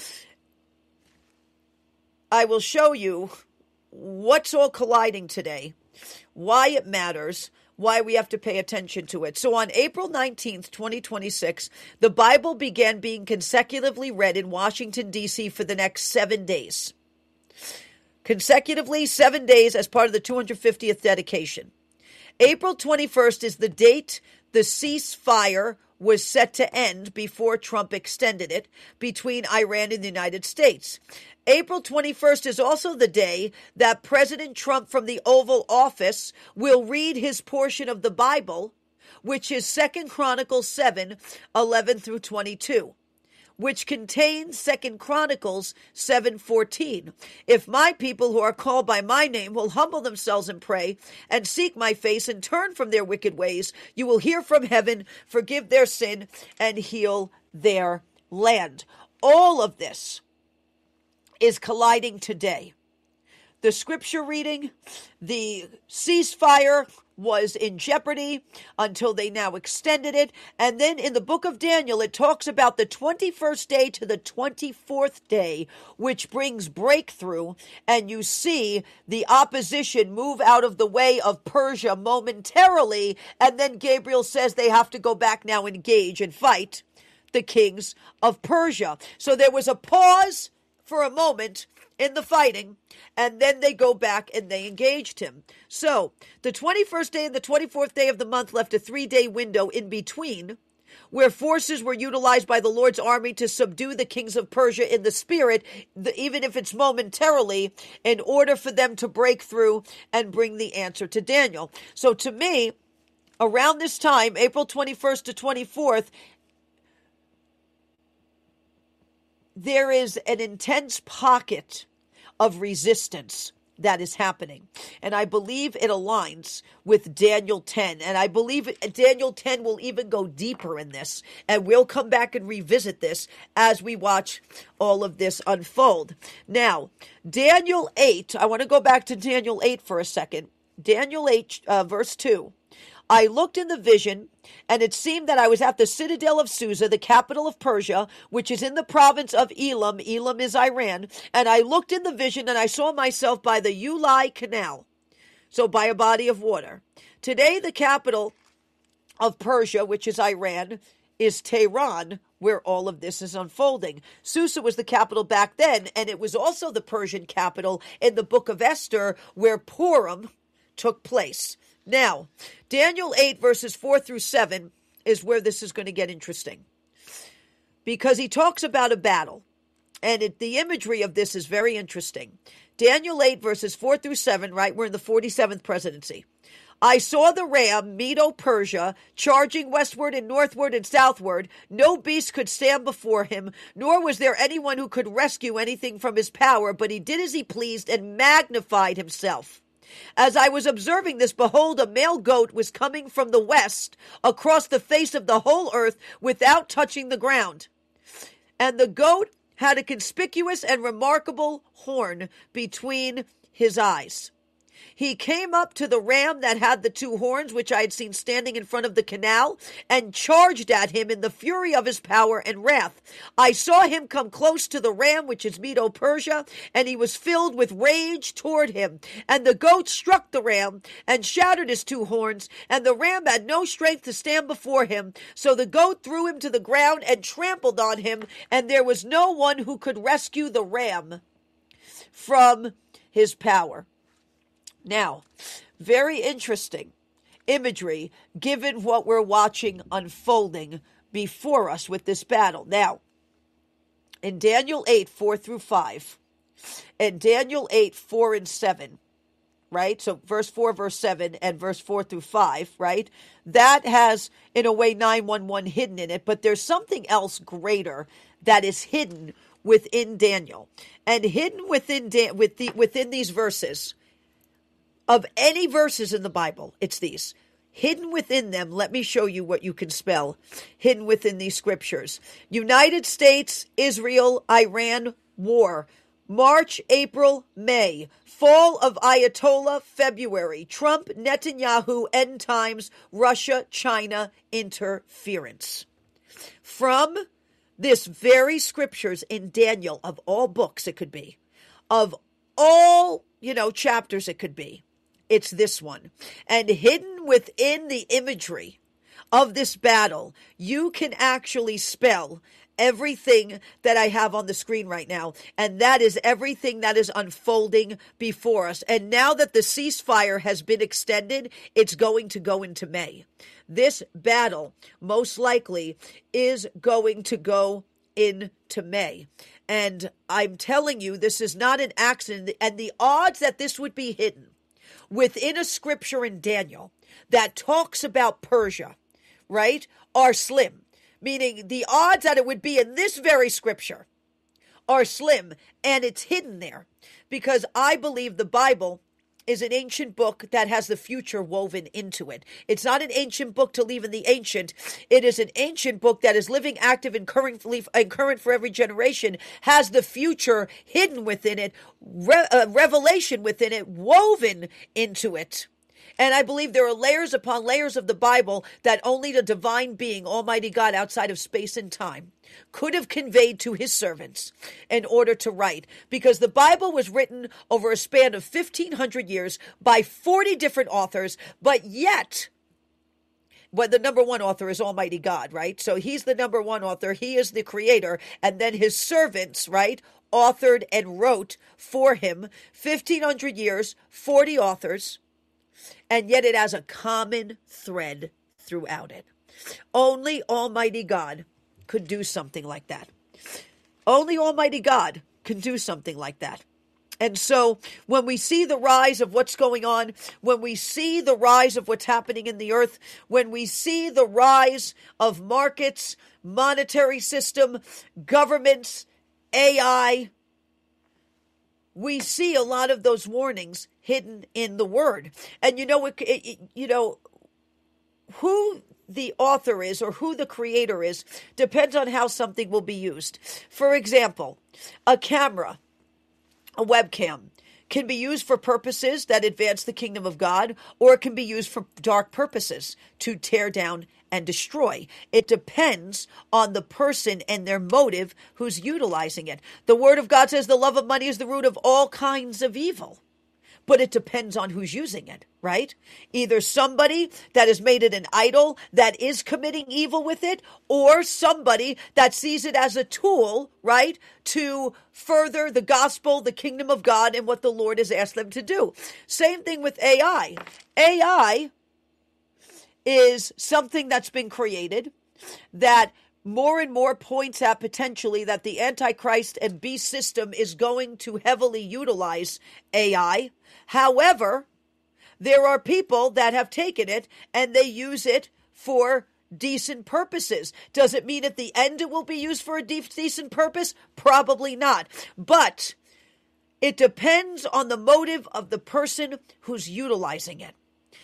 I will show you what's all colliding today, why it matters, why we have to pay attention to it. So on April nineteenth, twenty twenty-six, the Bible began being consecutively read in Washington, D C for the next seven days. Consecutively, seven days as part of the two hundred fiftieth dedication. April twenty-first is the date the ceasefire was set to end before Trump extended it between Iran and the United States. April twenty-first is also the day that President Trump from the Oval Office will read his portion of the Bible, which is Second Chronicles seven, eleven through twenty-two. Which contains Second Chronicles seven fourteen. If my people who are called by my name will humble themselves and pray and seek my face and turn from their wicked ways, you will hear from heaven, forgive their sin, and heal their land. All of this is colliding today. The scripture reading, the ceasefire was in jeopardy until they now extended it. And then in the book of Daniel, it talks about the twenty-first day to the twenty-fourth day, which brings breakthrough. And you see the opposition move out of the way of Persia momentarily. And then Gabriel says they have to go back now, engage and fight the kings of Persia. So there was a pause for a moment in the fighting, and then they go back and they engaged him. So the twenty-first day and the twenty-fourth day of the month left a three-day window in between where forces were utilized by the Lord's army to subdue the kings of Persia in the spirit, even if it's momentarily, in order for them to break through and bring the answer to Daniel. So to me, around this time, April twenty-first to twenty-fourth, there is an intense pocket of resistance that is happening. And I believe it aligns with Daniel ten. And I believe Daniel ten will even go deeper in this. And we'll come back and revisit this as we watch all of this unfold. Now, Daniel eight, I want to go back to Daniel eight for a second. Daniel eight, uh, verse two. I looked in the vision, and it seemed that I was at the citadel of Susa, the capital of Persia, which is in the province of Elam. Elam is Iran. And I looked in the vision, and I saw myself by the Ulai Canal, so by a body of water. Today, the capital of Persia, which is Iran, is Tehran, where all of this is unfolding. Susa was the capital back then, and it was also the Persian capital in the book of Esther, where Purim took place. Now, Daniel eight, verses four through seven is where this is going to get interesting. Because he talks about a battle. And it, the imagery of this is very interesting. Daniel eight, verses four through seven, right? We're in the forty-seventh presidency. I saw the ram, Medo-Persia, charging westward and northward and southward. No beast could stand before him, nor was there anyone who could rescue anything from his power, but he did as he pleased and magnified himself. As I was observing this, behold, a male goat was coming from the west across the face of the whole earth without touching the ground. And the goat had a conspicuous and remarkable horn between his eyes. He came up to the ram that had the two horns, which I had seen standing in front of the canal, and charged at him in the fury of his power and wrath. I saw him come close to the ram, which is Medo-Persia, and he was filled with rage toward him. And the goat struck the ram and shattered his two horns, and the ram had no strength to stand before him. So the goat threw him to the ground and trampled on him, and there was no one who could rescue the ram from his power. Now, very interesting imagery given what we're watching unfolding before us with this battle. Now, in Daniel eight, four through five, and Daniel eight, four and seven, right? So verse four, verse seven, and verse four through five, right? That has, in a way, nine one one hidden in it, but there's something else greater that is hidden within Daniel. And hidden within Dan- with the, within these verses, of any verses in the Bible, it's these. Hidden within them, let me show you what you can spell. Hidden within these scriptures. United States, Israel, Iran, war. March, April, May. Fall of Ayatollah, February. Trump, Netanyahu, end times, Russia, China, interference. From this very scriptures in Daniel, of all books it could be, of all, you know, chapters it could be, it's this one. And hidden within the imagery of this battle, you can actually spell everything that I have on the screen right now. And that is everything that is unfolding before us. And now that the ceasefire has been extended, it's going to go into May. This battle most likely is going to go into May. And I'm telling you, this is not an accident. And the odds that this would be hidden within a scripture in Daniel that talks about Persia, right, are slim. Meaning the odds that it would be in this very scripture are slim, and it's hidden there because I believe the Bible is an ancient book that has the future woven into it. It's not an ancient book to leave in the ancient. It is an ancient book that is living, active, and current, and current for every generation, has the future hidden within it, re- uh, revelation within it, woven into it. And I believe there are layers upon layers of the Bible that only the divine being, Almighty God, outside of space and time, could have conveyed to his servants in order to write. Because the Bible was written over a span of fifteen hundred years by forty different authors, but yet, well, the number one author is Almighty God, right? So he's the number one author. He is the creator. And then his servants, right, authored and wrote for him fifteen hundred years, forty authors. And yet it has a common thread throughout it. Only Almighty God could do something like that. Only Almighty God can do something like that. And so when we see the rise of what's going on, when we see the rise of what's happening in the earth, when we see the rise of markets, monetary system, governments, A I, we see a lot of those warnings hidden in the word. And you know, it, it, you know, who the author is or who the creator is depends on how something will be used. For example, a camera, a webcam, can be used for purposes that advance the kingdom of God, or it can be used for dark purposes to tear down and destroy. It depends on the person and their motive who's utilizing it. The word of God says the love of money is the root of all kinds of evil. But it depends on who's using it, right? Either somebody that has made it an idol that is committing evil with it, or somebody that sees it as a tool, right, to further the gospel, the kingdom of God, and what the Lord has asked them to do. Same thing with A I. A I is something that's been created that more and more points at potentially that the Antichrist and beast system is going to heavily utilize A I. However, there are people that have taken it and they use it for decent purposes. Does it mean at the end it will be used for a de- decent purpose? Probably not. But it depends on the motive of the person who's utilizing it.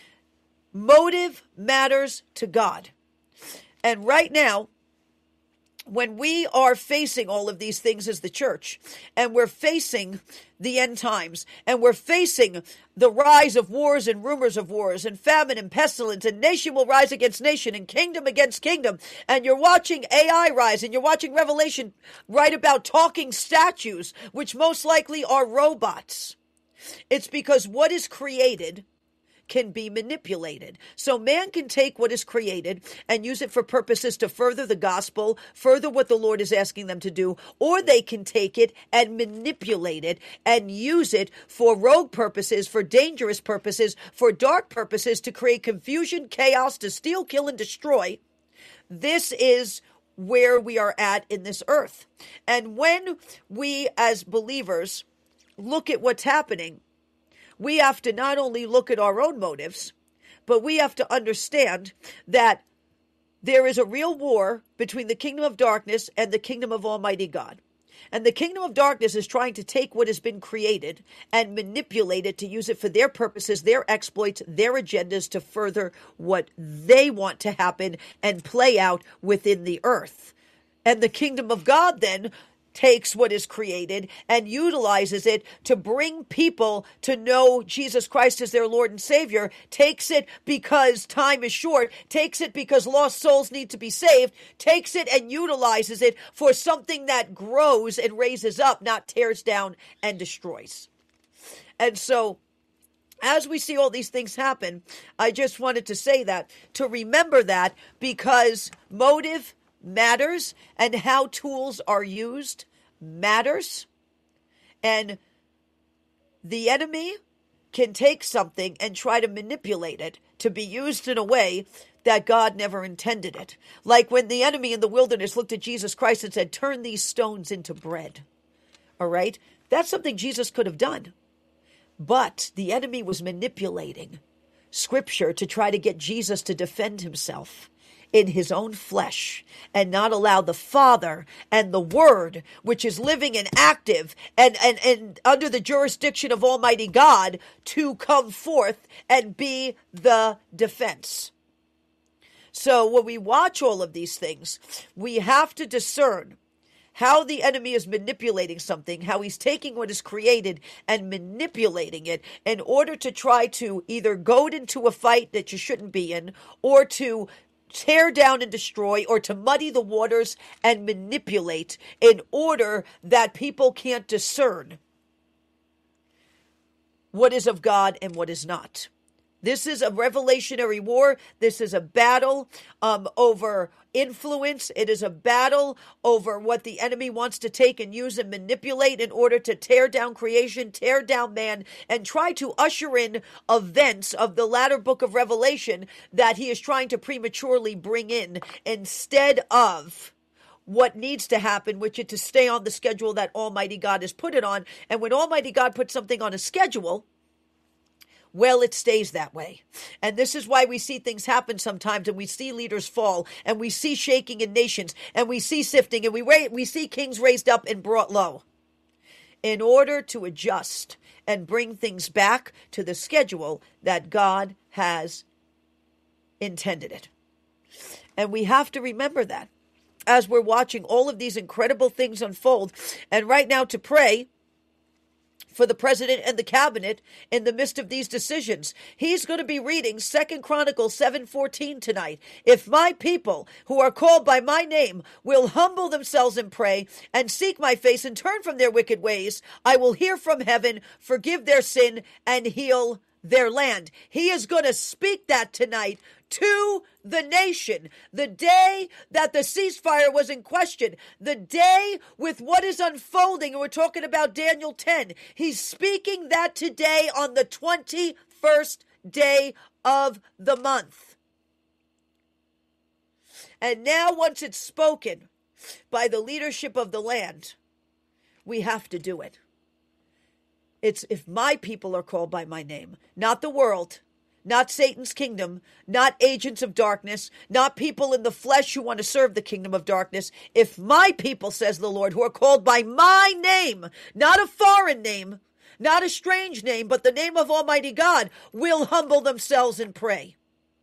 Motive matters to God. And right now, when we are facing all of these things as the church, and we're facing the end times, and we're facing the rise of wars and rumors of wars and famine and pestilence, and nation will rise against nation and kingdom against kingdom, and you're watching A I rise, and you're watching Revelation write about talking statues, which most likely are robots. It's because what is created can be manipulated. So man can take what is created and use it for purposes to further the gospel, further what the Lord is asking them to do, or they can take it and manipulate it and use it for rogue purposes, for dangerous purposes, for dark purposes, to create confusion, chaos, to steal, kill, and destroy. This is where we are at in this earth. And when we as believers look at what's happening, we have to not only look at our own motives, but we have to understand that there is a real war between the kingdom of darkness and the kingdom of Almighty God. And the kingdom of darkness is trying to take what has been created and manipulate it to use it for their purposes, their exploits, their agendas, to further what they want to happen and play out within the earth. And the kingdom of God then takes what is created and utilizes it to bring people to know Jesus Christ as their Lord and Savior, takes it because time is short, takes it because lost souls need to be saved, takes it and utilizes it for something that grows and raises up, not tears down and destroys. And so, as we see all these things happen, I just wanted to say that, to remember that, because motive matters, and how tools are used matters. And the enemy can take something and try to manipulate it to be used in a way that God never intended it. Like when the enemy in the wilderness looked at Jesus Christ and said, turn these stones into bread. All right? That's something Jesus could have done. But the enemy was manipulating Scripture to try to get Jesus to defend himself in his own flesh and not allow the Father and the Word, which is living and active and, and, and under the jurisdiction of Almighty God, to come forth and be the defense. So when we watch all of these things, we have to discern how the enemy is manipulating something, how he's taking what is created and manipulating it in order to try to either goad into a fight that you shouldn't be in, or to tear down and destroy, or to muddy the waters and manipulate in order that people can't discern what is of God and what is not. This is a revelationary war. This is a battle um, over influence. It is a battle over what the enemy wants to take and use and manipulate in order to tear down creation, tear down man, and try to usher in events of the latter book of Revelation that he is trying to prematurely bring in instead of what needs to happen, which is to stay on the schedule that Almighty God has put it on. And when Almighty God puts something on a schedule, well, it stays that way. And this is why we see things happen sometimes, and we see leaders fall, and we see shaking in nations, and we see sifting, and we ra- we see kings raised up and brought low in order to adjust and bring things back to the schedule that God has intended it. And we have to remember that as we're watching all of these incredible things unfold. And right now, to pray for the president and the cabinet in the midst of these decisions. He's going to be reading Second Chronicles seven fourteen tonight. If my people who are called by my name will humble themselves and pray and seek my face and turn from their wicked ways, I will hear from heaven, forgive their sin, and heal their land. He is going to speak that tonight to the nation. The day that the ceasefire was in question, the day with what is unfolding, and we're talking about Daniel ten. He's speaking that today on the twenty-first day of the month. And now once it's spoken by the leadership of the land, we have to do it. It's if my people are called by my name, not the world, not Satan's kingdom, not agents of darkness, not people in the flesh who want to serve the kingdom of darkness. If my people, says the Lord, who are called by my name, not a foreign name, not a strange name, but the name of Almighty God, will humble themselves and pray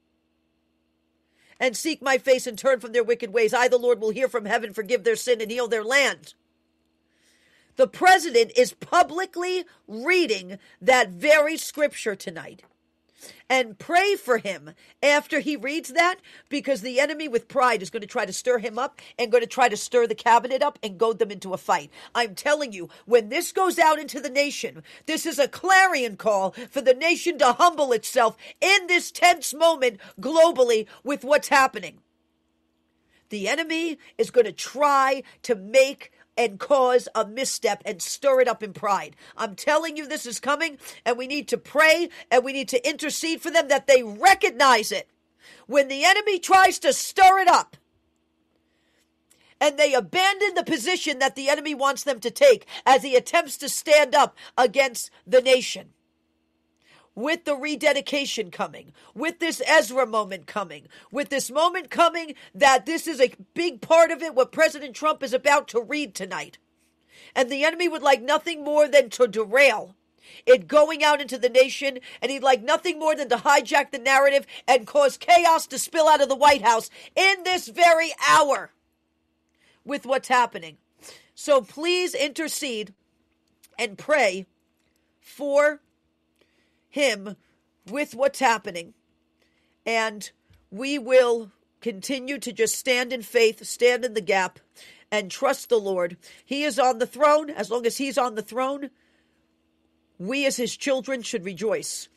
and seek my face and turn from their wicked ways, I, the Lord, will hear from heaven, forgive their sin, and heal their land. The president is publicly reading that very scripture tonight. And pray for him after he reads that, because the enemy with pride is going to try to stir him up and going to try to stir the cabinet up and goad them into a fight. I'm telling you, when this goes out into the nation, this is a clarion call for the nation to humble itself in this tense moment globally with what's happening. The enemy is going to try to make and cause a misstep and stir it up in pride. I'm telling you, this is coming, and we need to pray and we need to intercede for them that they recognize it. When the enemy tries to stir it up and they abandon the position that the enemy wants them to take as he attempts to stand up against the nation. With the rededication coming, with this Ezra moment coming, with this moment coming that this is a big part of it, what President Trump is about to read tonight. And the enemy would like nothing more than to derail it going out into the nation, and he'd like nothing more than to hijack the narrative and cause chaos to spill out of the White House in this very hour with what's happening. So please intercede and pray for him with what's happening, and we will continue to just stand in faith, stand in the gap, and trust the Lord. He is on the throne. As long as he's on the throne, we as his children should rejoice.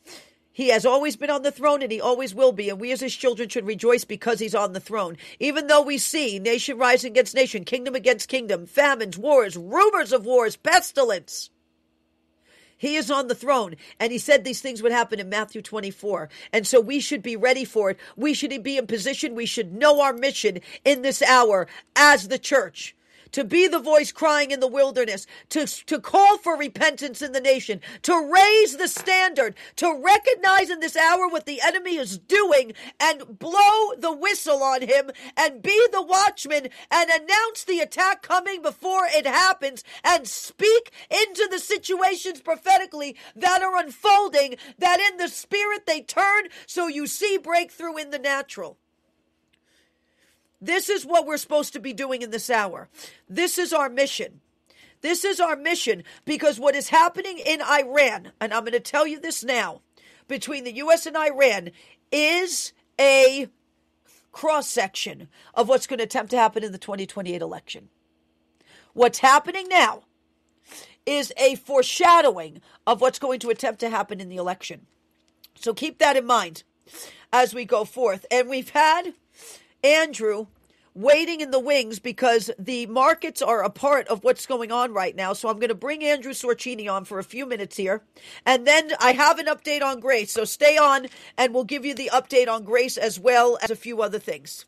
He has always been on the throne, and he always will be. And we as his children should rejoice because he's on the throne. Even though we see nation rising against nation, kingdom against kingdom, famines, wars, rumors of wars, pestilence. He is on the throne, and he said these things would happen in Matthew twenty-four. And so we should be ready for it. We should be in position. We should know our mission in this hour as the church. To be the voice crying in the wilderness, to, to call for repentance in the nation, to raise the standard, to recognize in this hour what the enemy is doing and blow the whistle on him and be the watchman and announce the attack coming before it happens and speak into the situations prophetically that are unfolding, that in the spirit they turn so you see breakthrough in the natural. This is what we're supposed to be doing in this hour. This is our mission. This is our mission because what is happening in Iran, and I'm going to tell you this now, between the U S and Iran is a cross-section of what's going to attempt to happen in the twenty twenty-eight election. What's happening now is a foreshadowing of what's going to attempt to happen in the election. So keep that in mind as we go forth. And we've had Andrew waiting in the wings because the markets are a part of what's going on right now. So I'm going to bring Andrew Sorcini on for a few minutes here. And then I have an update on Grace. So stay on and we'll give you the update on Grace as well as a few other things.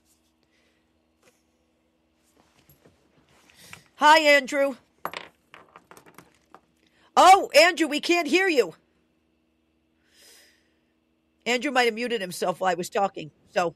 Hi, Andrew. Oh, Andrew, we can't hear you. Andrew might have muted himself while I was talking. So.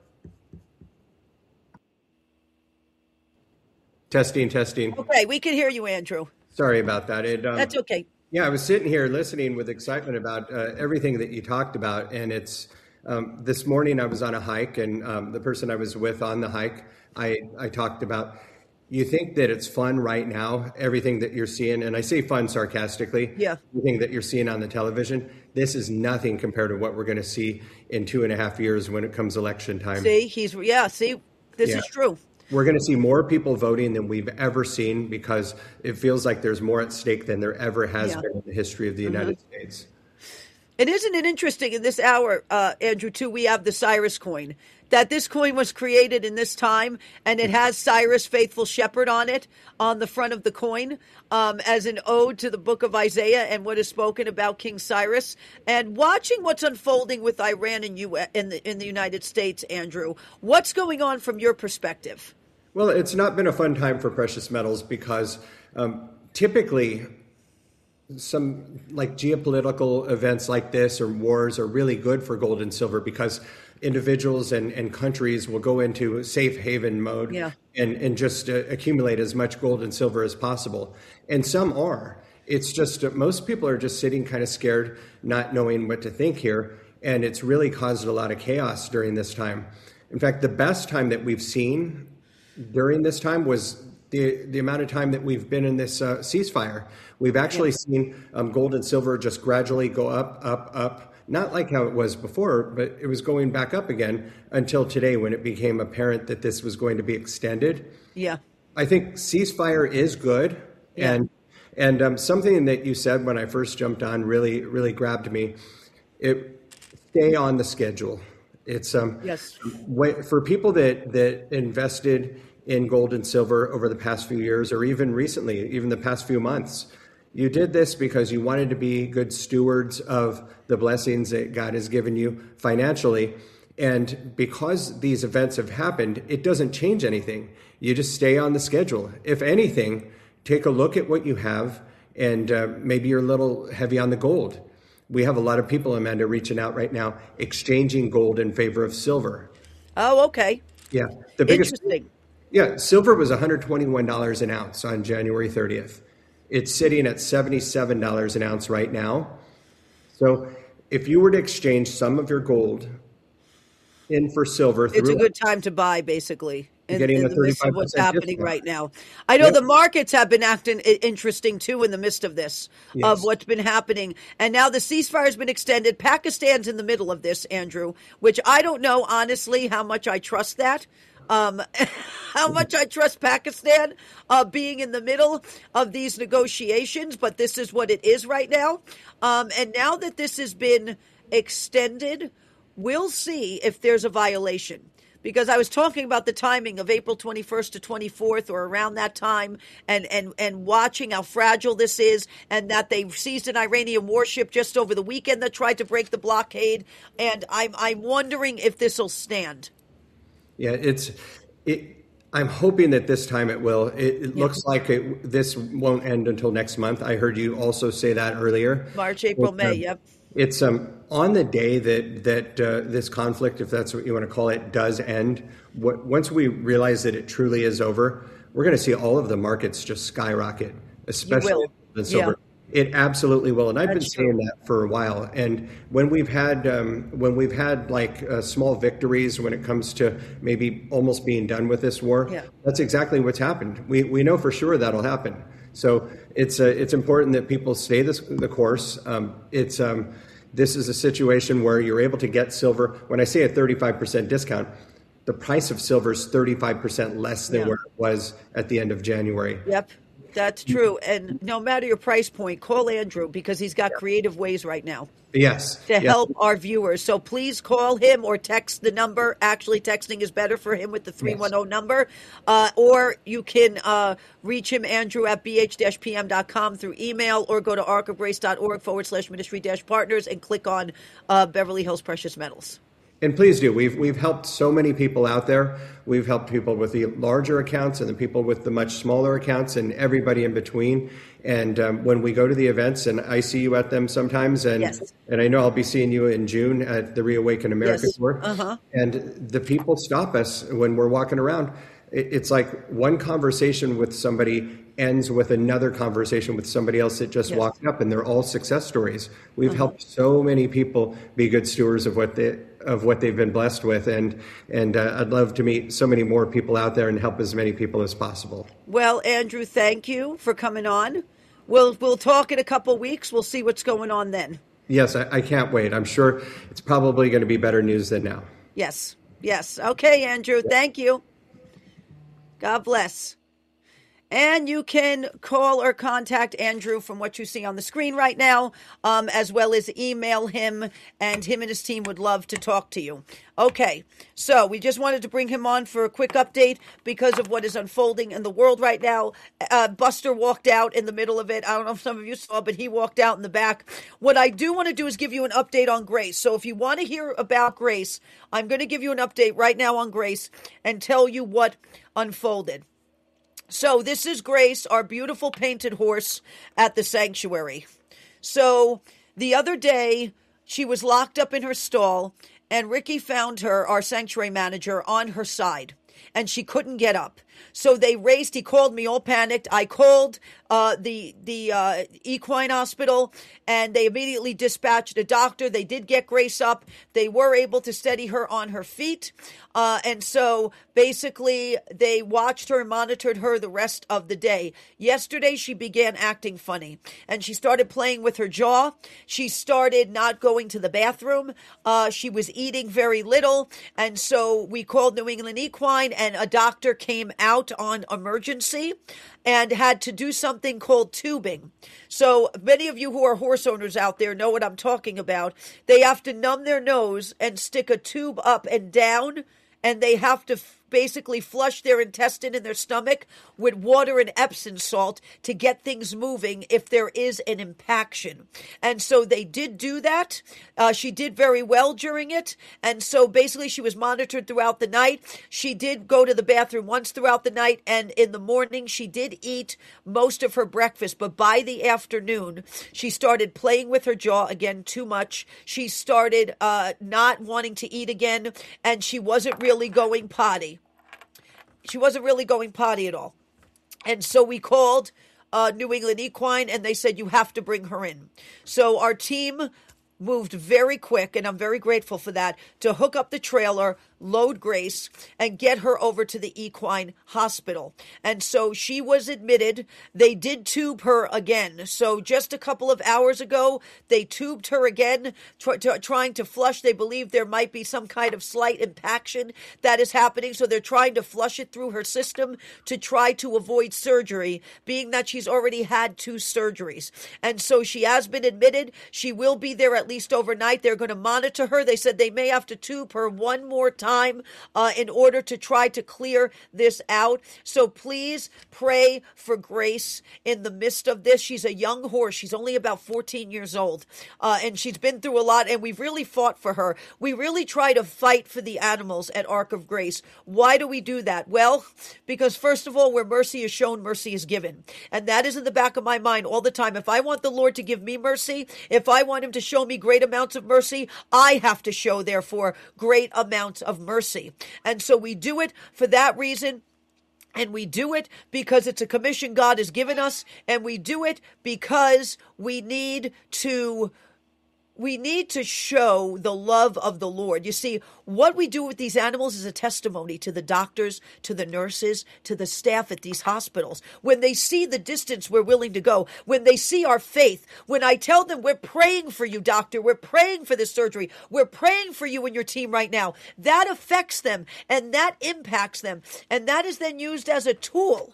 Testing, testing. Okay, we can hear you, Andrew. Sorry about that. It, um, That's okay. Yeah, I was sitting here listening with excitement about uh, everything that you talked about. And it's um, this morning I was on a hike, and um, the person I was with on the hike, I, I talked about, you think that it's fun right now, everything that you're seeing, and I say fun sarcastically, yeah. everything that you're seeing on the television, this is nothing compared to what we're going to see in two and a half years when it comes election time. See, he's, yeah, see, this yeah. is true. We're going to see more people voting than we've ever seen because it feels like there's more at stake than there ever has yeah. been in the history of the United mm-hmm. States. And isn't it interesting in this hour, uh, Andrew, too, we have the Cyrus coin, that this coin was created in this time, and it has Cyrus, faithful shepherd, on it, on the front of the coin, um, as an ode to the book of Isaiah and what is spoken about King Cyrus. And watching what's unfolding with Iran and U S, in the, in the United States, Andrew, what's going on from your perspective? Well, it's not been a fun time for precious metals because um, typically some like geopolitical events like this or wars are really good for gold and silver because individuals and, and countries will go into safe haven mode yeah. and, and just uh, accumulate as much gold and silver as possible. And some are. It's just uh, most people are just sitting kind of scared, not knowing what to think here. And it's really caused a lot of chaos during this time. In fact, the best time that we've seen during this time was the, the amount of time that we've been in this uh, ceasefire. We've actually yeah. seen um, gold and silver just gradually go up, up, up. Not like how it was before, but it was going back up again until today when it became apparent that this was going to be extended. Yeah. I think ceasefire is good. Yeah. And and um, something that you said when I first jumped on really, really grabbed me. It stay on the schedule. It's um yes. for people that, that invested in gold and silver over the past few years, or even recently, even the past few months. You did this because you wanted to be good stewards of the blessings that God has given you financially. And because these events have happened, it doesn't change anything. You just stay on the schedule. If anything, take a look at what you have, and uh, maybe you're a little heavy on the gold. We have a lot of people, Amanda, reaching out right now, exchanging gold in favor of silver. Oh, okay. Yeah. The biggest, Interesting. Yeah, silver was one hundred twenty-one dollars an ounce on January thirtieth. It's sitting at seventy-seven dollars an ounce right now. So if you were to exchange some of your gold in for silver, it's a good time to buy, basically. In, getting in a the midst of what's happening discount. Right now. I know yep. the markets have been acting interesting too in the midst of this, yes. of what's been happening. And now the ceasefire has been extended. Pakistan's in the middle of this, Andrew, which I don't know, honestly, how much I trust that. Um, how much I trust Pakistan uh, being in the middle of these negotiations, but this is what it is right now. Um, and now that this has been extended, we'll see if there's a violation. Because I was talking about the timing of April twenty-first to twenty-fourth or around that time, and, and, and watching how fragile this is, and that they seized an Iranian warship just over the weekend that tried to break the blockade. And I'm, I'm wondering if this will stand. Yeah, it's it. I'm hoping that this time it will. It, it yeah. looks like it, this won't end until next month. I heard you also say that earlier. March, April, May, um, yep. It's um, on the day that that uh, this conflict, if that's what you want to call it, does end. What, once we realize that it truly is over, we're going to see all of the markets just skyrocket, especially the silver. Yeah. It absolutely will, and I've That's been saying true. that for a while. And when we've had um, when we've had like uh, small victories when it comes to maybe almost being done with this war, yeah. that's exactly what's happened. We we know for sure that'll happen. So it's uh, it's important that people stay this, the course. Um, it's um, this is a situation where you're able to get silver. When I say a thirty-five percent discount, the price of silver is thirty-five percent less than yeah. where it was at the end of January. Yep. That's true. And no matter your price point, call Andrew because he's got creative ways right now. Yes. To yes. help our viewers. So please call him or text the number. Actually, texting is better for him with the three one zero yes. number. Uh, or you can uh, reach him, Andrew, at b h dash p m dot com through email, or go to arcofgrace.org forward slash ministry dash partners and click on uh, Beverly Hills Precious Metals. And please do. We've we've helped so many people out there. We've helped people with the larger accounts and the people with the much smaller accounts and everybody in between. And um, when we go to the events, and I see you at them sometimes, and yes. and I know I'll be seeing you in June at the Reawaken America yes. tour. Uh-huh. And the people stop us when we're walking around. It's like one conversation with somebody ends with another conversation with somebody else that just yes. walked up, and they're all success stories. We've uh-huh. helped so many people be good stewards of what they of what they've been blessed with, and and uh, I'd love to meet so many more people out there and help as many people as possible. Well, Andrew, thank you for coming on. We'll we'll talk in a couple weeks. We'll see what's going on then. Yes, I, I can't wait. I'm sure it's probably going to be better news than now. Yes, yes. Okay, Andrew, thank you. God bless. And you can call or contact Andrew from what you see on the screen right now, um, as well as email him, and him and his team would love to talk to you. Okay, so we just wanted to bring him on for a quick update because of what is unfolding in the world right now. Uh, Buster walked out in the middle of it. I don't know if some of you saw, but he walked out in the back. What I do want to do is give you an update on Grace. So if you want to hear about Grace, I'm going to give you an update right now on Grace and tell you what unfolded. So this is Grace, our beautiful painted horse at the sanctuary. So the other day, she was locked up in her stall, and Ricky found her, our sanctuary manager, on her side, and she couldn't get up. So they raced. He called me, all panicked. I called uh, the the uh, equine hospital, and they immediately dispatched a doctor. They did get Grace up. They were able to steady her on her feet. Uh, and so basically they watched her and monitored her the rest of the day. Yesterday, she began acting funny, and she started playing with her jaw. She started not going to the bathroom. Uh, she was eating very little. And so we called New England Equine, and a doctor came out on emergency and had to do something called tubing. So many of you who are horse owners out there know what I'm talking about. They have to numb their nose and stick a tube up and down, and they have to f- basically flush their intestine in their stomach with water and Epsom salt to get things moving if there is an impaction. And so they did do that. Uh, she did very well during it. And so basically she was monitored throughout the night. She did go to the bathroom once throughout the night, and in the morning she did eat most of her breakfast. But by the afternoon, she started playing with her jaw again too much. She started uh, not wanting to eat again, and she wasn't really going potty. She wasn't really going potty at all. And so we called uh, New England Equine, and they said, you have to bring her in. So our team moved very quick, and I'm very grateful for that, to hook up the trailer, load Grace and get her over to the equine hospital. And so she was admitted. They did tube her again. So just a couple of hours ago, they tubed her again, try, to, trying to flush. They believe there might be some kind of slight impaction that is happening. So they're trying to flush it through her system to try to avoid surgery, being that she's already had two surgeries. And so she has been admitted. She will be there at least overnight. They're going to monitor her. They said they may have to tube her one more time uh, in order to try to clear this out. So please pray for Grace in the midst of this. She's a young horse. She's only about fourteen years old, uh, and she's been through a lot, and we've really fought for her. We really try to fight for the animals at Ark of Grace. Why do we do that? Well, because first of all, where mercy is shown, mercy is given. And that is in the back of my mind all the time. If I want the Lord to give me mercy, if I want him to show me great amounts of mercy, I have to show, therefore, great amounts of mercy. And so we do it for that reason. And we do it because it's a commission God has given us. And we do it because we need to We need to show the love of the Lord. You see, what we do with these animals is a testimony to the doctors, to the nurses, to the staff at these hospitals. When they see the distance we're willing to go, when they see our faith, when I tell them, we're praying for you, doctor, we're praying for this surgery, we're praying for you and your team right now, that affects them and that impacts them. And that is then used as a tool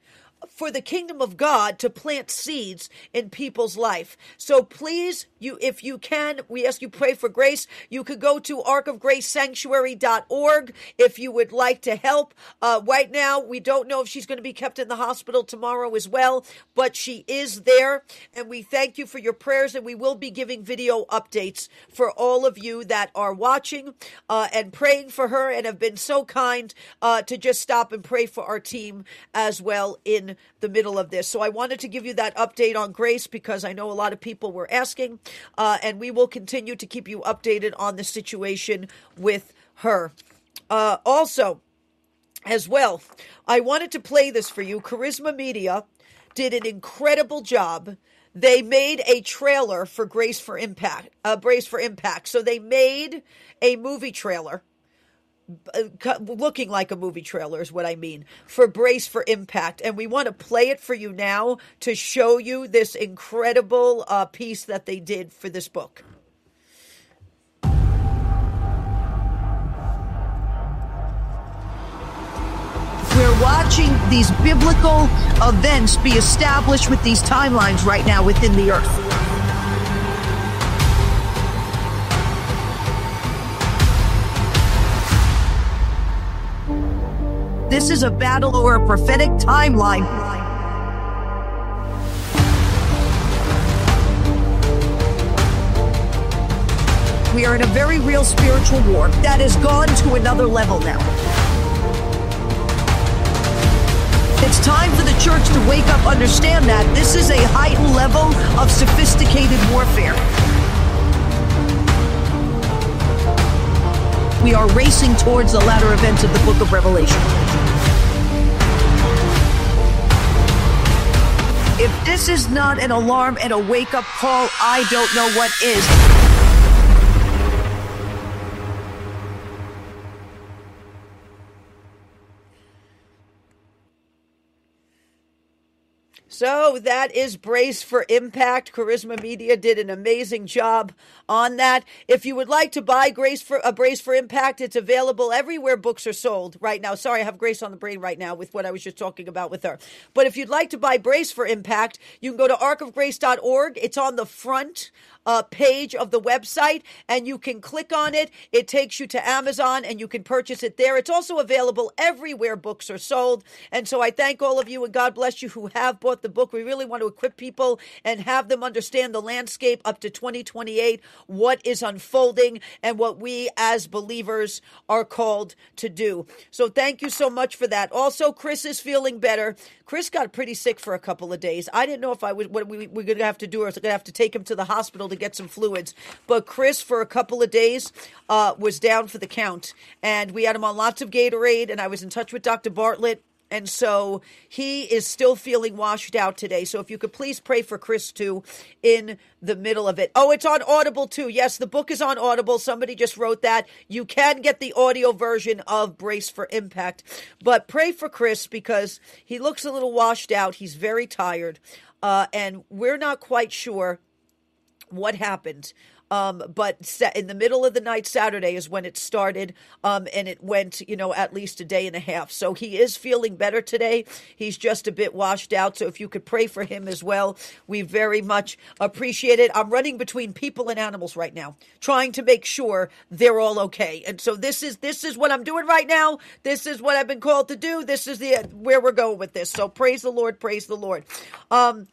for the kingdom of God to plant seeds in people's life. So please, you, if you can, we ask you pray for Grace. You could go to ark of grace sanctuary dot org if you would like to help. Uh, right now, we don't know if she's going to be kept in the hospital tomorrow as well, but she is there. And we thank you for your prayers, and we will be giving video updates for all of you that are watching uh, and praying for her and have been so kind uh, to just stop and pray for our team as well in the middle of this. So I wanted to give you that update on Grace because I know a lot of people were asking, uh, and we will continue to keep you updated on the situation with her. Uh, also, as well, I wanted to play this for you. Charisma Media did an incredible job. They made a trailer for Grace for Impact, uh, Brace for Impact. So they made a movie trailer, looking like a movie trailer is what I mean, for Brace for Impact. And we want to play it for you now to show you this incredible uh, piece that they did for this book. We're watching these biblical events be established with these timelines right now within the earth. This is a battle or a prophetic timeline. We are in a very real spiritual war that has gone to another level now. It's time for the church to wake up, understand that this is a heightened level of sophisticated warfare. We are racing towards the latter events of the book of Revelation. If this is not an alarm and a wake-up call, I don't know what is. So that is Brace for Impact. Charisma Media did an amazing job on that. If you would like to buy Grace for a uh, Brace for Impact, it's available everywhere books are sold right now. Sorry, I have Grace on the brain right now with what I was just talking about with her. But if you'd like to buy Brace for Impact, you can go to ark of grace dot org. It's on the front Uh, page of the website, and you can click on it. It takes you to Amazon, and you can purchase it there. It's also available everywhere books are sold. And so I thank all of you, and God bless you who have bought the book. We really want to equip people and have them understand the landscape up to twenty twenty-eight, what is unfolding, and what we as believers are called to do. So thank you so much for that. Also, Chris is feeling better. Chris got pretty sick for a couple of days. I didn't know if I was what we were going to have to do, or I was going to have to take him to the hospital to get some fluids. But Chris, for a couple of days, uh, was down for the count. And we had him on lots of Gatorade, and I was in touch with Doctor Bartlett. And so he is still feeling washed out today. So if you could please pray for Chris too in the middle of it. Oh, it's on Audible too. Yes, the book is on Audible. Somebody just wrote that. You can get the audio version of Brace for Impact. But pray for Chris because he looks a little washed out. He's very tired. Uh, and we're not quite sure what happened. Um, but in the middle of the night, Saturday is when it started, um, and it went, you know, at least a day and a half. So he is feeling better today. He's just a bit washed out. So if you could pray for him as well, we very much appreciate it. I'm running between people and animals right now, trying to make sure they're all okay. And so this is this is what I'm doing right now. This is what I've been called to do. This is the where we're going with this. So praise the Lord, praise the Lord. Um,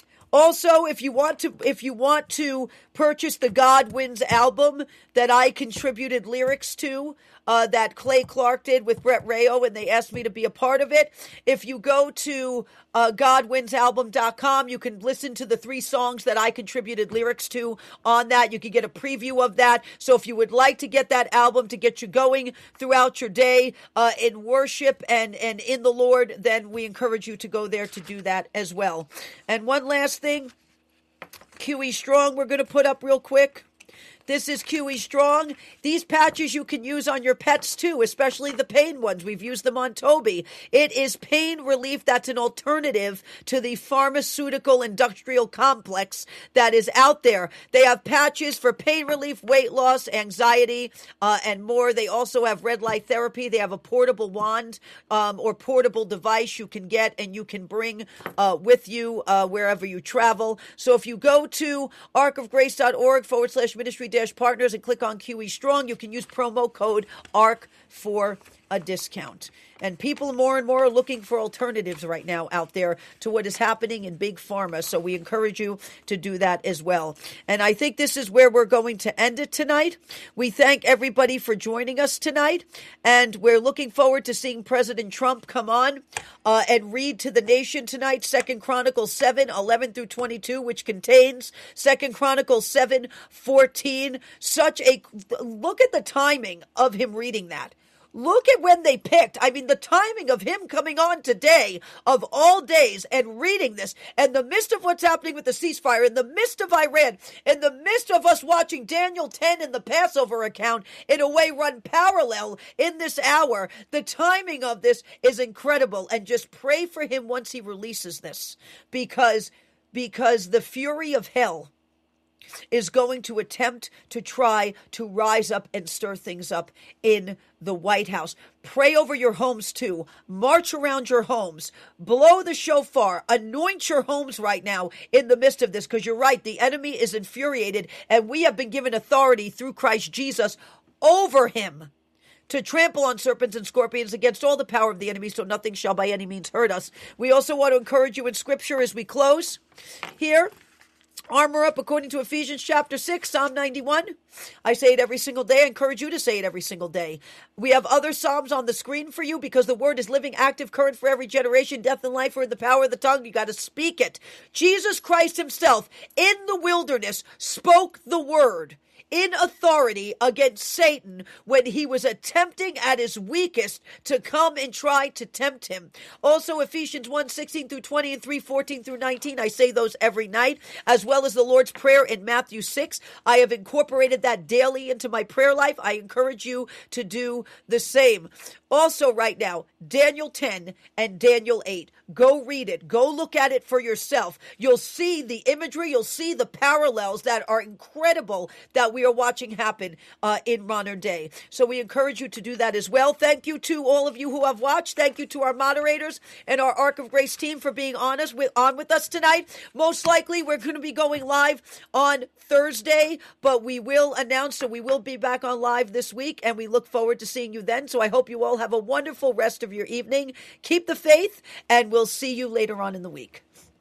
Also, if you want to, if you want to purchase the God Wins album that I contributed lyrics to, uh, that Clay Clark did with Brett Rayo, and they asked me to be a part of it. If you go to uh, god wins album dot com, you can listen to the three songs that I contributed lyrics to on that. You can get a preview of that. So if you would like to get that album to get you going throughout your day uh, in worship and, and in the Lord, then we encourage you to go there to do that as well. And one last thing, Q E Strong, we're going to put up real quick. This is Q E Strong. These patches you can use on your pets too, especially the pain ones. We've used them on Toby. It is pain relief that's an alternative to the pharmaceutical industrial complex that is out there. They have patches for pain relief, weight loss, anxiety, uh, and more. They also have red light therapy. They have a portable wand um, or portable device you can get and you can bring uh, with you uh, wherever you travel. So if you go to arcofgrace.org forward slash ministry dash partners and click on Q E Strong, you can use promo code A R C for a discount. And people more and more are looking for alternatives right now out there to what is happening in big pharma. So we encourage you to do that as well. And I think this is where we're going to end it tonight. We thank everybody for joining us tonight. And we're looking forward to seeing President Trump come on uh, and read to the nation tonight, Second Chronicles seven, eleven through twenty-two, which contains Second Chronicles seven, fourteen. Such a, look at the timing of him reading that. Look at when they picked. I mean, the timing of him coming on today, of all days, and reading this, in the midst of what's happening with the ceasefire, in the midst of Iran, in the midst of us watching Daniel ten in the Passover account, in a way run parallel in this hour, the timing of this is incredible. And just pray for him once he releases this, because, because the fury of hell is going to attempt to try to rise up and stir things up in the White House. Pray over your homes too. March around your homes. Blow the shofar. Anoint your homes right now in the midst of this, because you're right, the enemy is infuriated, and we have been given authority through Christ Jesus over him to trample on serpents and scorpions against all the power of the enemy, so nothing shall by any means hurt us. We also want to encourage you in Scripture as we close here. Armor up according to Ephesians chapter six, Psalm ninety-one. I say it every single day. I encourage you to say it every single day. We have other Psalms on the screen for you because the word is living, active, current for every generation. Death and life are in the power of the tongue. You got to speak it. Jesus Christ himself in the wilderness spoke the word in authority against Satan when he was attempting at his weakest to come and try to tempt him. Also, Ephesians one, sixteen through twenty and three, fourteen through nineteen. I say those every night, as well as the Lord's Prayer in Matthew six. I have incorporated that daily into my prayer life. I encourage you to do the same. Also right now, Daniel ten and Daniel eight. Go read it. Go look at it for yourself. You'll see the imagery. You'll see the parallels that are incredible that we are watching happen uh, in modern day. So we encourage you to do that as well. Thank you to all of you who have watched. Thank you to our moderators and our Ark of Grace team for being on us with, on with us tonight. Most likely we're going to be going live on Thursday, but we will announce, so we will be back on live this week, and we look forward to seeing you then. So I hope you all have a wonderful rest of your evening. Keep the faith, and we'll see you later on in the week.